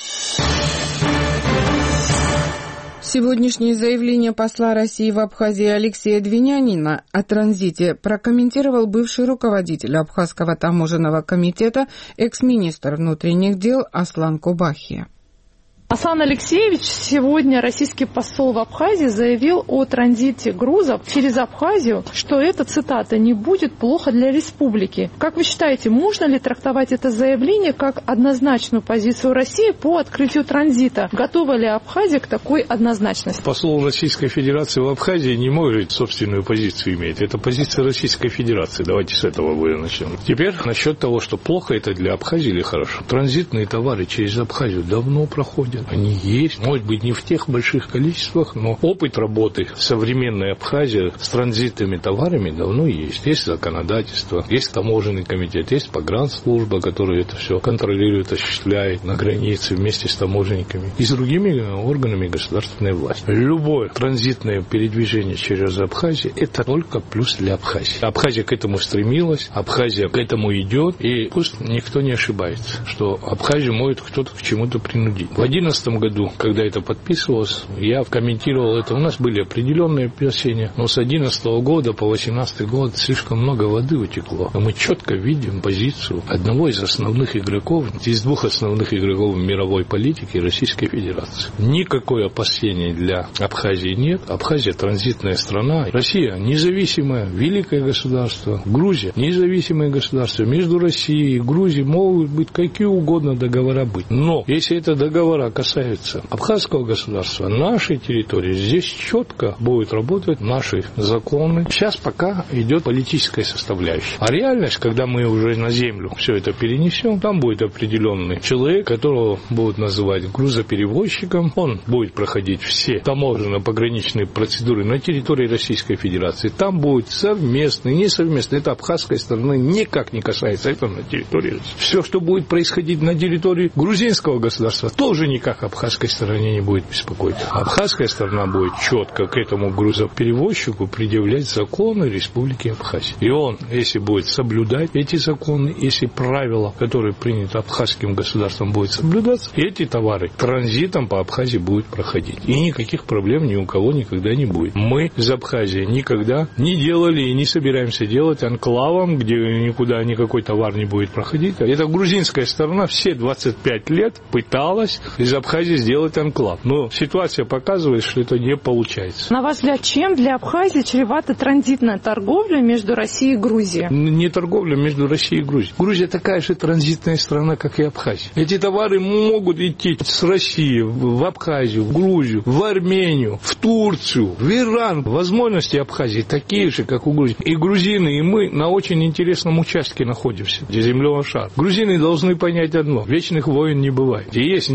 S7: Сегодняшнее заявление посла России в Абхазии Алексея Двинянина о транзите прокомментировал бывший руководитель Абхазского таможенного комитета, экс-министр внутренних дел Аслан Кубахи.
S2: Аслан Алексеевич, сегодня российский посол в Абхазии заявил о транзите грузов через Абхазию, что это, цитата, «не будет плохо для республики». Как вы считаете, можно ли трактовать это заявление как однозначную позицию России по открытию транзита? Готова ли Абхазия к такой однозначности?
S5: Посол Российской Федерации в Абхазии не может собственную позицию иметь. Это позиция Российской Федерации. Давайте с этого будем начнем. Теперь насчет того, что плохо это для Абхазии или хорошо. Транзитные товары через Абхазию давно проходят. Они есть, может быть, не в тех больших количествах, но опыт работы современной Абхазии с транзитными товарами давно есть. Есть законодательство, есть таможенный комитет, есть погранслужба, которая это все контролирует, осуществляет на границе вместе с таможенниками и с другими органами государственной власти. Любое транзитное передвижение через Абхазию – это только плюс для Абхазии. Абхазия к этому стремилась, Абхазия к этому идет, и пусть никто не ошибается, что Абхазию может кто-то к чему-то принудить. В две тысячи одиннадцатом году, когда это подписывалось, я комментировал это. У нас были определенные опасения, но с две тысячи одиннадцатого года по две тысячи восемнадцатый год слишком много воды утекло. Мы четко видим позицию одного из основных игроков, из двух основных игроков в мировой политике Российской Федерации. Никакой опасения для Абхазии нет. Абхазия транзитная страна. Россия независимое, великое государство. Грузия независимое государство. Между Россией и Грузией могут быть какие угодно договора быть. Но если это договора касается абхазского государства, нашей территории, здесь четко будут работать наши законы. Сейчас пока идет политическая составляющая. А реальность, когда мы уже на землю все это перенесем, там будет определенный человек, которого будут называть грузоперевозчиком. Он будет проходить все таможенно-пограничные процедуры на территории Российской Федерации. Там будет совместный, несовместный. Это абхазской стороны никак не касается этого на территории. Все, что будет происходить на территории грузинского государства, тоже никак абхазской стороне не будет беспокоить. Абхазская сторона будет четко к этому грузоперевозчику предъявлять законы Республики Абхазия. И он, если будет соблюдать эти законы, если правила, которые приняты абхазским государством, будут соблюдаться, эти товары транзитом по Абхазии будут проходить. И никаких проблем ни у кого никогда не будет. Мы из Абхазии никогда не делали и не собираемся делать анклавом, где никуда никакой товар не будет проходить. Это грузинская сторона все двадцать пять лет пыталась из Абхазии сделать анклав. Но ситуация показывает, что это не получается.
S2: На ваш взгляд, чем для Абхазии чревата транзитная торговля между Россией и Грузией?
S5: Не торговля между Россией и Грузией. Грузия такая же транзитная страна, как и Абхазия. Эти товары могут идти с России в Абхазию, в Грузию, в Армению, в Турцию, в Иран. Возможности Абхазии такие же, как у Грузии. И грузины, и мы на очень интересном участке находимся, где земного шара. Грузины должны понять одно. Вечных войн не бывает. И есть независимые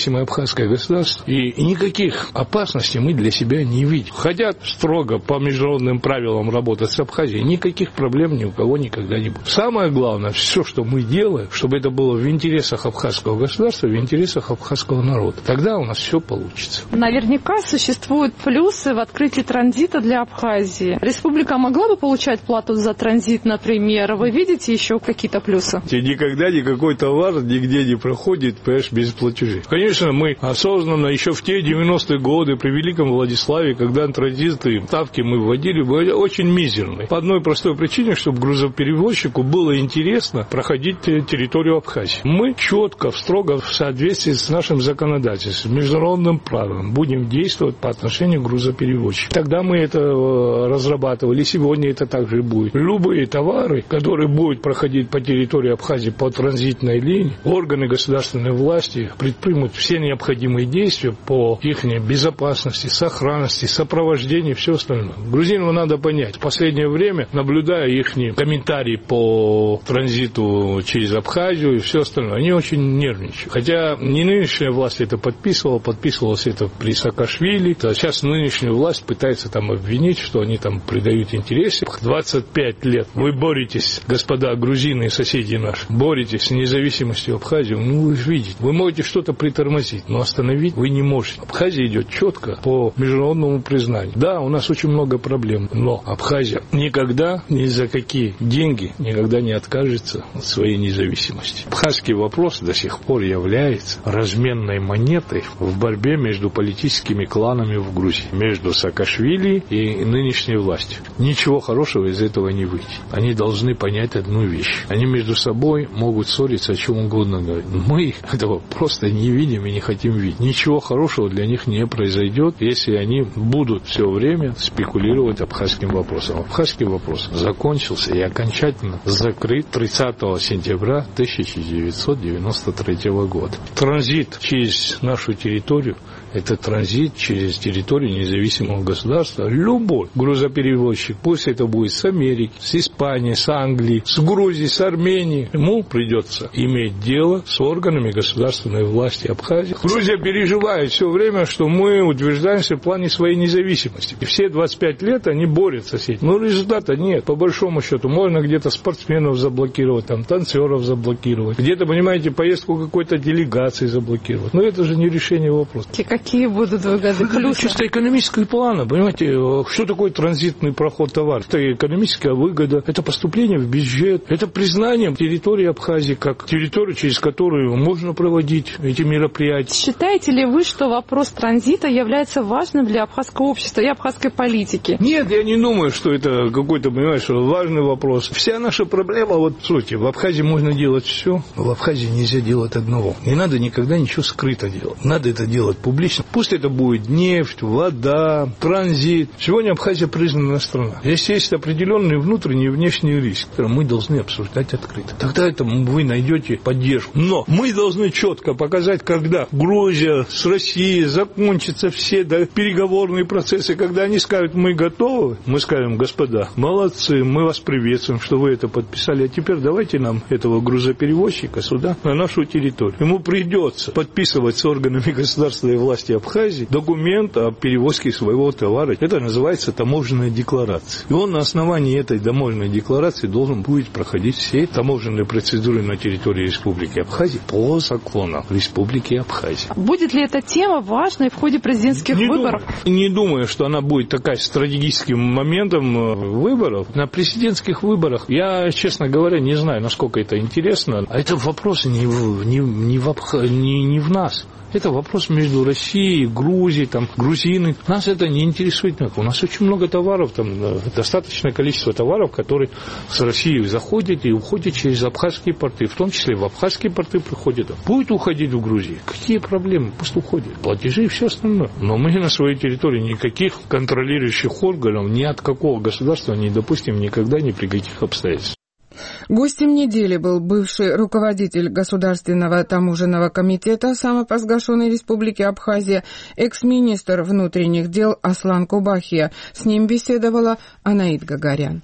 S5: независимое абхазское государство, и никаких опасностей мы для себя не видим. Хотят строго по международным правилам работать с Абхазией, никаких проблем ни у кого никогда не будет. Самое главное, все, что мы делаем, чтобы это было в интересах абхазского государства, в интересах абхазского народа. Тогда у нас все получится.
S2: Наверняка существуют плюсы в открытии транзита для Абхазии. Республика могла бы получать плату за транзит, например? Вы видите еще какие-то плюсы?
S5: Никогда никакой товар нигде не проходит, понимаешь, без платежей. Конечно, мы осознанно еще в те девяностые годы при Великом Владиславе, когда транзитные ставки мы вводили, были очень мизерные. По одной простой причине, чтобы грузоперевозчику было интересно проходить территорию Абхазии. Мы четко, строго в соответствии с нашим законодательством, международным правом будем действовать по отношению к грузоперевозчику. Тогда мы это разрабатывали, сегодня это также и будет. Любые товары, которые будут проходить по территории Абхазии по транзитной линии, органы государственной власти предпримут все необходимые действия по их безопасности, сохранности, сопровождению и все остальное. Грузинам надо понять, в последнее время, наблюдая их комментарии по транзиту через Абхазию и все остальное, они очень нервничают. Хотя не нынешняя власть это подписывала, подписывалось это при Саакашвили. А сейчас нынешняя власть пытается там обвинить, что они там придают интересы. двадцать пять лет вы боретесь, господа грузины и соседи наши, боретесь с независимостью Абхазии. Ну, вы видите, вы можете что-то притормозить, но остановить вы не можете. Абхазия идет четко по международному признанию. Да, у нас очень много проблем, но Абхазия никогда, ни за какие деньги, никогда не откажется от своей независимости. Абхазский вопрос до сих пор является разменной монетой в борьбе между политическими кланами в Грузии, между Саакашвили и нынешней властью. Ничего хорошего из этого не выйти. Они должны понять одну вещь. Они между собой могут ссориться о чем угодно говорить. Мы этого просто не видим и не хотим видеть. Ничего хорошего для них не произойдет, если они будут все время спекулировать абхазским вопросом. Абхазский вопрос закончился и окончательно закрыт тридцатого сентября тысяча девятьсот девяносто третьего года. Транзит через нашу территорию – это транзит через территорию независимого государства. Любой грузоперевозчик, пусть это будет с Америки, с Испании, с Англии, с Грузии, с Армении, ему придется иметь дело с органами государственной власти Абхазии. Грузия переживает все время, что мы утверждаемся в плане своей независимости. И все двадцать пять лет они борются с этим. Но результата нет. По большому счету, можно где-то спортсменов заблокировать, там, танцоров заблокировать, где-то, понимаете, поездку какой-то делегации заблокировать. Но это же не решение вопроса.
S2: Какие будут выгоды, плюсы?
S5: Чисто экономическая плана, понимаете, что такое транзитный проход товара? Это экономическая выгода, это поступление в бюджет, это признание территории Абхазии как территорию, через которую можно проводить эти мероприятия.
S2: Считаете ли вы, что вопрос транзита является важным для абхазского общества и абхазской политики?
S5: Нет, я не думаю, что это какой-то, понимаешь, важный вопрос. Вся наша проблема, вот, слушайте, в Абхазии можно делать все, но в Абхазии нельзя делать одного. Не надо никогда ничего скрыто делать. Надо это делать публично. Пусть это будет нефть, вода, транзит. Сегодня Абхазия признанная страна. Здесь есть определенные внутренние и внешние риски, которые мы должны обсуждать открыто. Тогда это вы найдете поддержку. Но мы должны четко показать, когда Грузия с Россией закончатся все да, переговорные процессы, когда они скажут, мы готовы, мы скажем, господа, молодцы, мы вас приветствуем, что вы это подписали, а теперь давайте нам этого грузоперевозчика сюда, на нашу территорию. Ему придется подписывать с органами государственной власти Абхазии документ о перевозке своего товара. Это называется таможенная декларация. И он на основании этой таможенной декларации должен будет проходить все таможенные процедуры на территории Республики Абхазия по законам Республики Абхазия.
S2: Будет ли эта тема важной в ходе президентских
S5: не
S2: выборов?
S5: Думаю, не думаю, что она будет такая стратегическим моментом выборов. На президентских выборах я, честно говоря, не знаю, насколько это интересно. А это вопрос не в, не, не в, Абх... не, не в нас. Это вопрос между Россией, Грузией, там, грузины. Нас это не интересует. У нас очень много товаров, там, достаточное количество товаров, которые с Россией заходят и уходят через абхазские порты. В том числе в абхазские порты приходят. Будет уходить в Грузию. Какие проблемы? Пусть уходят. Платежи и все остальное. Но мы на своей территории никаких контролирующих органов ни от какого государства не допустим никогда, ни при каких обстоятельствах.
S7: Гостем недели был бывший руководитель Государственного таможенного комитета самопровозглашенной Республики Абхазия, экс-министр внутренних дел Аслан Кубахия. С ним беседовала Анаит Гагарян.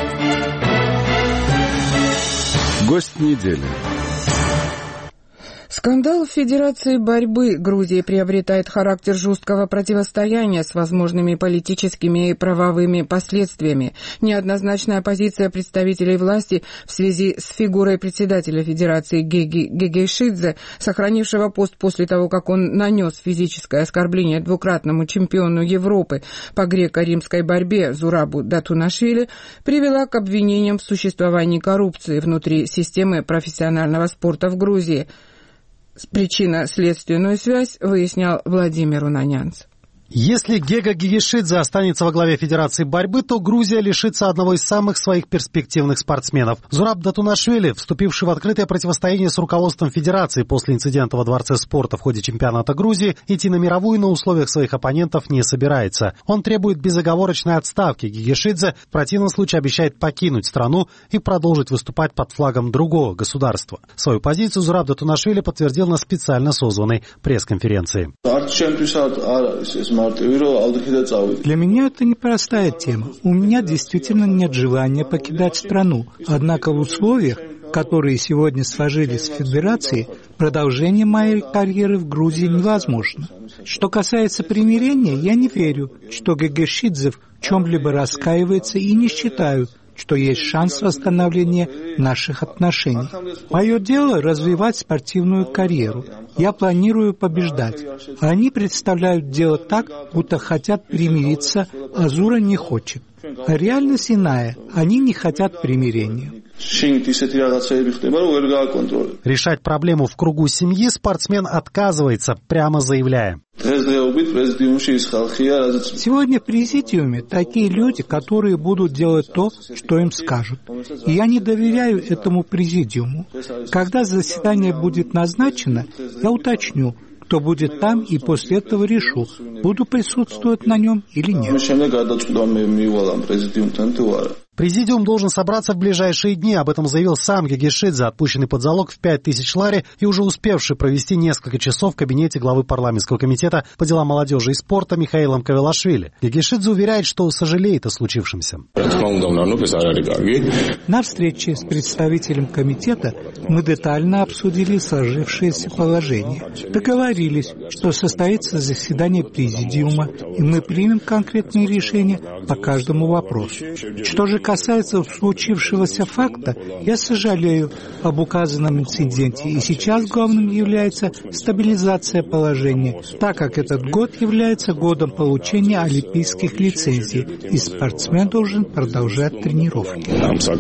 S18: Гость недели.
S7: Скандал в Федерации борьбы Грузии приобретает характер жесткого противостояния с возможными политическими и правовыми последствиями. Неоднозначная позиция представителей власти в связи с фигурой председателя Федерации Геги Гегейшидзе, сохранившего пост после того, как он нанес физическое оскорбление двукратному чемпиону Европы по греко-римской борьбе Зурабу Датунашвили, привела к обвинениям в существовании коррупции внутри системы профессионального спорта в Грузии. Причинно-следственную связь выяснял Владимир Унанянц.
S9: Если Гега Гегейшидзе останется во главе Федерации борьбы, то Грузия лишится одного из самых своих перспективных спортсменов. Зураб Датунашвили, вступивший в открытое противостояние с руководством Федерации после инцидента во Дворце спорта в ходе чемпионата Грузии, идти на мировую на условиях своих оппонентов не собирается. Он требует безоговорочной отставки Гегейшидзе, в противном случае обещает покинуть страну и продолжить выступать под флагом другого государства. Свою позицию Зураб Датунашвили подтвердил на специально созванной пресс-конференции.
S8: Для меня это непростая тема. У меня действительно нет желания покидать страну. Однако в условиях, которые сегодня сложились в Федерации, продолжение моей карьеры в Грузии невозможно. Что касается примирения, я не верю, что Гегейшидзе в чем-либо раскаивается, и не считаю, что есть шанс восстановления наших отношений. Мое дело — развивать спортивную карьеру. Я планирую побеждать. А они представляют дело так, будто хотят примириться, а Зура не хочет. А реальность иная. Они не хотят примирения.
S9: Решать проблему в кругу семьи спортсмен отказывается, прямо заявляя.
S8: Сегодня в президиуме такие люди, которые будут делать то, что им скажут. И я не доверяю этому президиуму. Когда заседание будет назначено, я уточню, кто будет там, и после этого решу, буду присутствовать на нем или нет.
S9: Президиум должен собраться в ближайшие дни, об этом заявил сам Гегейшидзе, отпущенный под залог в пять тысяч лари и уже успевший провести несколько часов в кабинете главы парламентского комитета по делам молодежи и спорта Михаилом Кавелашвили. Гегейшидзе уверяет, что сожалеет о случившемся.
S8: На встрече с представителем комитета мы детально обсудили сложившееся положение. Договорились, что состоится заседание президиума, и мы примем конкретные решения по каждому вопросу. Что же касается случившегося факта, я сожалею об указанном инциденте, и сейчас главным является стабилизация положения, так как этот год является годом получения олимпийских лицензий, и спортсмен должен продолжать тренировки.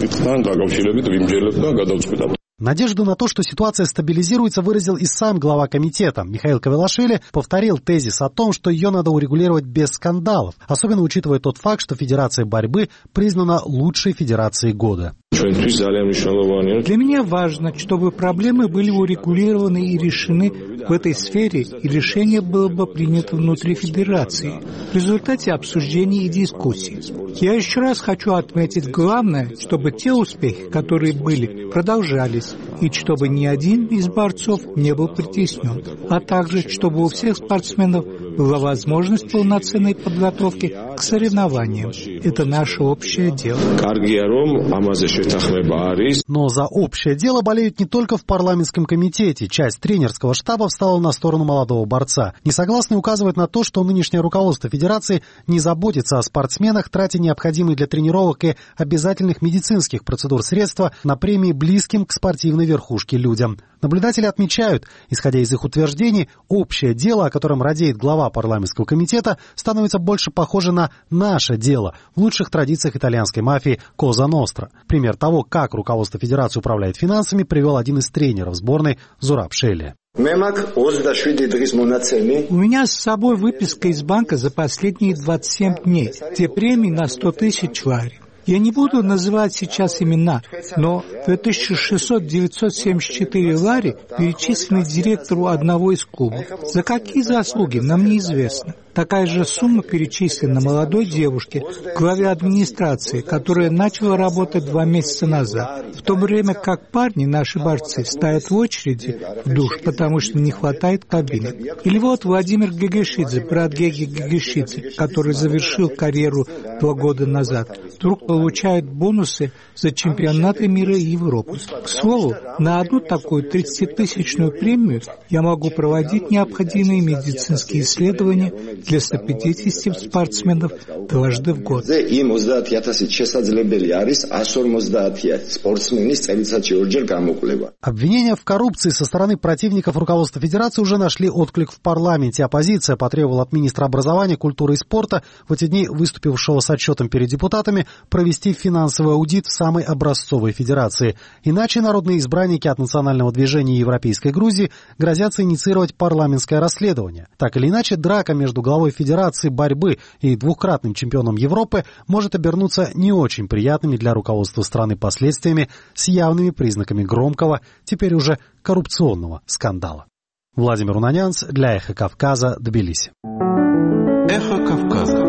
S9: Надежду на то, что ситуация стабилизируется, выразил и сам глава комитета. Михаил Кавелашвили повторил тезис о том, что ее надо урегулировать без скандалов, особенно учитывая тот факт, что Федерация борьбы признана лучшей федерацией года.
S8: Для меня важно, чтобы проблемы были урегулированы и решены в этой сфере, и решение было бы принято внутри Федерации в результате обсуждений и дискуссий. Я еще раз хочу отметить главное, чтобы те успехи, которые были, продолжались, и чтобы ни один из борцов не был притеснен, а также, чтобы у всех спортсменов была возможность полноценной подготовки к соревнованиям. Это наше общее дело.
S9: Но за общее дело болеют не только в парламентском комитете. Часть тренерского штаба встала на сторону молодого борца. Несогласные указывают на то, что нынешнее руководство Федерации не заботится о спортсменах, тратя необходимые для тренировок и обязательных медицинских процедур средства на премии близким к спортивной верхушке людям. Наблюдатели отмечают, исходя из их утверждений, общее дело, о котором радеет глава парламентского комитета, становится больше похоже на «наше дело» в лучших традициях итальянской мафии «Коза Ностра». Пример того, как руководство Федерации управляет финансами, привел один из тренеров сборной Зураб Шели.
S8: У меня с собой выписка из банка за последние двадцать семь дней, где премии на сто тысяч лари. Я не буду называть сейчас имена, но две тысячи шестьсот — девятьсот семьдесят четыре лари перечислены директору одного из клубов. За какие заслуги, нам неизвестно. Такая же сумма перечислена молодой девушке, главе администрации, которая начала работать два месяца назад, в то время как парни, наши борцы, стоят в очереди в душ, потому что не хватает кабинок. Или вот Владимир Гегешидзе, брат Геги Гегешидзе, который завершил карьеру два года назад, вдруг получает бонусы за чемпионаты мира и Европы. К слову, на одну такую тридцатитысячную премию я могу проводить необходимые медицинские исследования для ста пятидесяти спортсменов дважды в год.
S9: Обвинения в коррупции со стороны противников руководства Федерации уже нашли отклик в парламенте. Оппозиция потребовала от министра образования, культуры и спорта, в эти дни выступившего с отчетом перед депутатами, провести финансовый аудит в самой образцовой федерации. Иначе народные избранники от Национального движения Европейской Грузии грозятся инициировать парламентское расследование. Так или иначе, драка между главой Федерации борьбы и двукратным чемпионом Европы может обернуться не очень приятными для руководства страны последствиями с явными признаками громкого, теперь уже коррупционного скандала. Владимир Унанянц для «Эхо Кавказа», Тбилиси.
S21: «Эхо Кавказа».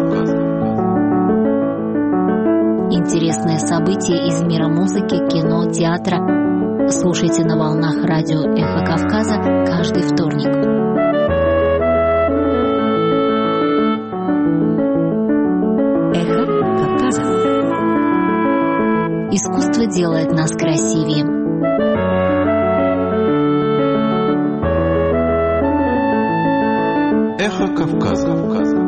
S6: Интересные события из мира музыки, кино, театра. Слушайте на волнах радио «Эхо Кавказа» каждый вторник. «Эхо Кавказа». Искусство делает нас красивее.
S21: «Эхо Кавказа».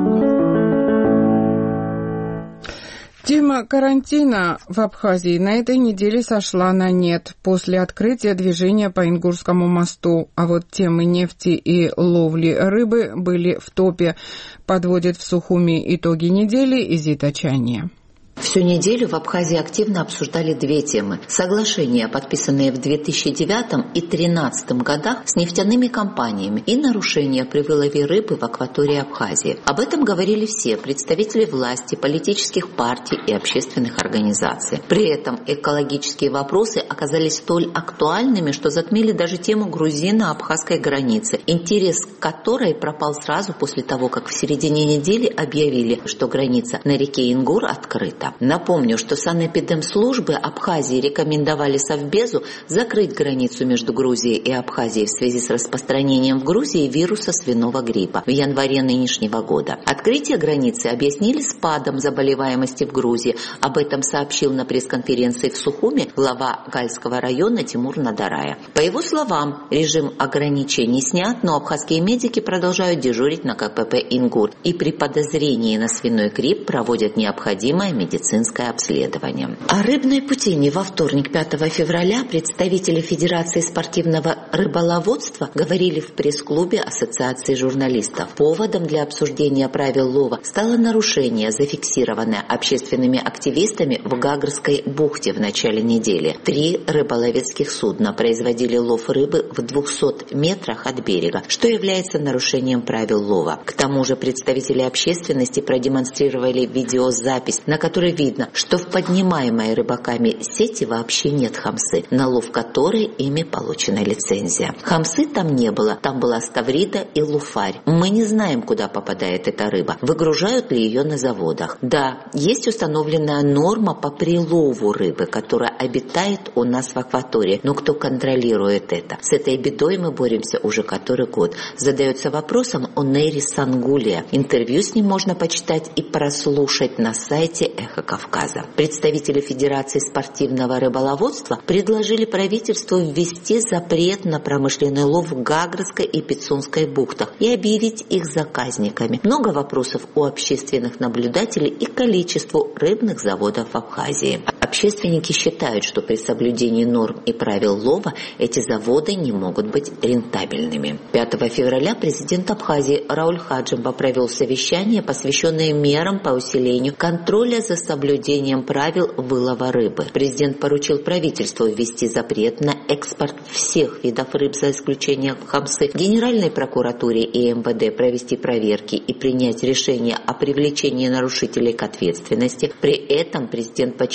S7: Тема карантина в Абхазии на этой неделе сошла на нет после открытия движения по Ингурскому мосту, а вот темы нефти и ловли рыбы были в топе. Подводит в Сухуми итоги недели Изита Чания.
S4: Всю неделю в Абхазии активно обсуждали две темы. Соглашения, подписанные в две тысячи девятом и две тысячи тринадцатом годах с нефтяными компаниями, и нарушения при вылове рыбы в акватории Абхазии. Об этом говорили все представители власти, политических партий и общественных организаций. При этом экологические вопросы оказались столь актуальными, что затмили даже тему грузино-абхазской границы, интерес к которой пропал сразу после того, как в середине недели объявили, что граница на реке Ингур открыта. Напомню, что санэпидемслужбы Абхазии рекомендовали Совбезу закрыть границу между Грузией и Абхазией в связи с распространением в Грузии вируса свиного гриппа в январе нынешнего года. Открытие границы объяснили спадом заболеваемости в Грузии. Об этом сообщил на пресс-конференции в Сухуми глава Гальского района Тимур Надарая. По его словам, режим ограничений снят, но абхазские медики продолжают дежурить на ка пэ пэ «Ингур» и при подозрении на свиной грипп проводят необходимое медицинское медицинское обследование. О рыбной путине во вторник, пятого февраля, представители Федерации спортивного рыболоводства говорили в пресс-клубе Ассоциации журналистов. Поводом для обсуждения правил лова стало нарушение, зафиксированное общественными активистами в Гагрской бухте в начале недели. Три рыболовецких судна производили лов рыбы в двухстах метрах от берега, что является нарушением правил лова. К тому же представители общественности продемонстрировали видеозапись, на которой видно, что в поднимаемой рыбаками сети вообще нет хамсы, на лов которой ими получена лицензия. Хамсы там не было, там была ставрида и луфарь. Мы не знаем, куда попадает эта рыба, выгружают ли ее на заводах. Да, есть установленная норма по прилову рыбы, которая обитает у нас в акватории, но кто контролирует это? С этой бедой мы боремся уже который год. Задается вопросом о Нейри Сангулия. Интервью с ним можно почитать и прослушать на сайте «Эхо Кавказа». Представители Федерации спортивного рыболоводства предложили правительству ввести запрет на промышленный лов в Гагрской и Пицунской бухтах и объявить их заказниками. Много вопросов у общественных наблюдателей и к количеству рыбных заводов в Абхазии. Общественники считают, что при соблюдении норм и правил лова эти заводы не могут быть рентабельными. пятого февраля президент Абхазии Рауль Хаджимба провел совещание, посвященное мерам по усилению контроля за соблюдением правил вылова рыбы. Президент поручил правительству ввести запрет на экспорт всех видов рыб за исключением хамсы, Генеральной прокуратуре и эм вэ дэ провести проверки и принять решение о привлечении нарушителей к ответственности. При этом президент подчеркнул,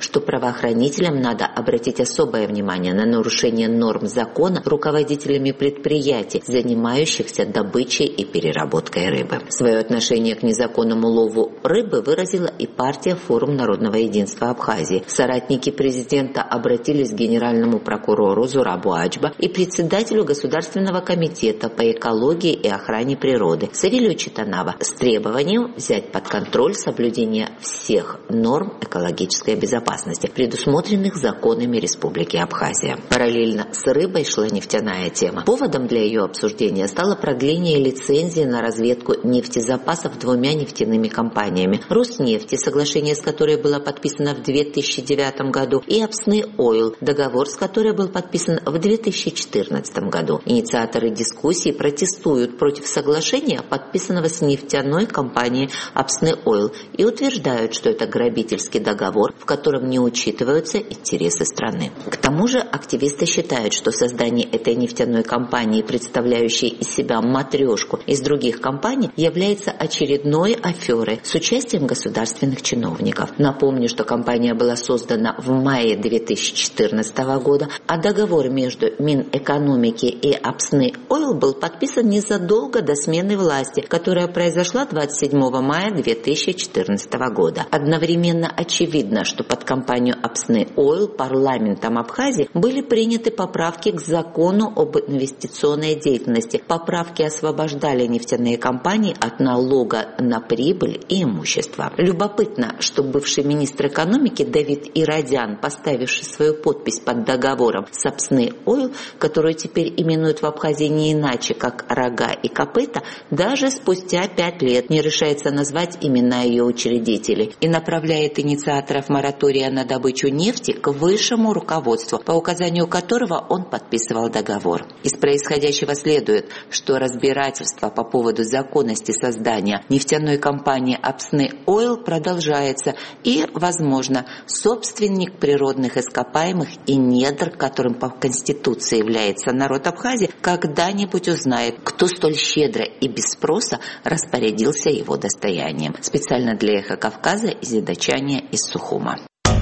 S4: что правоохранителям надо обратить особое внимание на нарушение норм закона руководителями предприятий, занимающихся добычей и переработкой рыбы. Свое отношение к незаконному лову рыбы выразила и партия «Форум народного единства Абхазии». Соратники президента обратились к генеральному прокурору Зурабу Ачба и председателю Государственного комитета по экологии и охране природы Савелию Читанава с требованием взять под контроль соблюдение всех норм экологической безопасности, предусмотренных законами Республики Абхазия. Параллельно с рыбой шла нефтяная тема. Поводом для ее обсуждения стало продление лицензии на разведку нефтезапасов двумя нефтяными компаниями: Роснефти, соглашение с которой было подписано в две тысячи девятом году, и Апсны Ойл, договор с которой был подписан в две тысячи четырнадцатом году. Инициаторы дискуссии протестуют против соглашения, подписанного с нефтяной компанией Апсны Ойл, и утверждают, что это грабительский договор, в котором не учитываются интересы страны. К тому же активисты считают, что создание этой нефтяной компании, представляющей из себя матрешку из других компаний, является очередной аферой с участием государственных чиновников. Напомню, что компания была создана в мае две тысячи четырнадцатого года, а договор между Минэкономики и Апсны Ойл был подписан незадолго до смены власти, которая произошла двадцать седьмого мая две тысячи четырнадцатого года. Одновременно очевидно, что под компанию Апсны Ойл парламентом Абхазии были приняты поправки к закону об инвестиционной деятельности. Поправки освобождали нефтяные компании от налога на прибыль и имущество. Любопытно, что бывший министр экономики Давид Иродян, поставивший свою подпись под договором с Апсны Ойл, которую теперь именуют в Абхазии не иначе, как «Рога и копыта», даже спустя пять лет не решается назвать имена ее учредителей и направляет инициаторов моратория на добычу нефти к высшему руководству, по указанию которого он подписывал договор. Из происходящего следует, что разбирательство по поводу законности создания нефтяной компании Апсны Ойл продолжается, и, возможно, собственник природных ископаемых и недр, которым по Конституции является народ Абхазии, когда-нибудь узнает, кто столь щедро и без спроса распорядился его достоянием. Специально для «Эхо Кавказа» из Идачания из Сухума.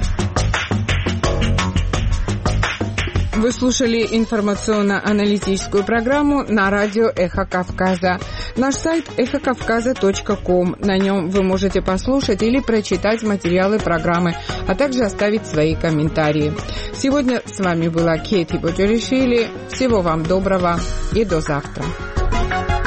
S7: Вы слушали информационно-аналитическую программу на радио «Эхо Кавказа». Наш сайт эхо кавказа точка ком. На нем вы можете послушать или прочитать материалы программы, а также оставить свои комментарии. Сегодня с вами была Кейти Боджоришвили. Всего вам доброго и до завтра.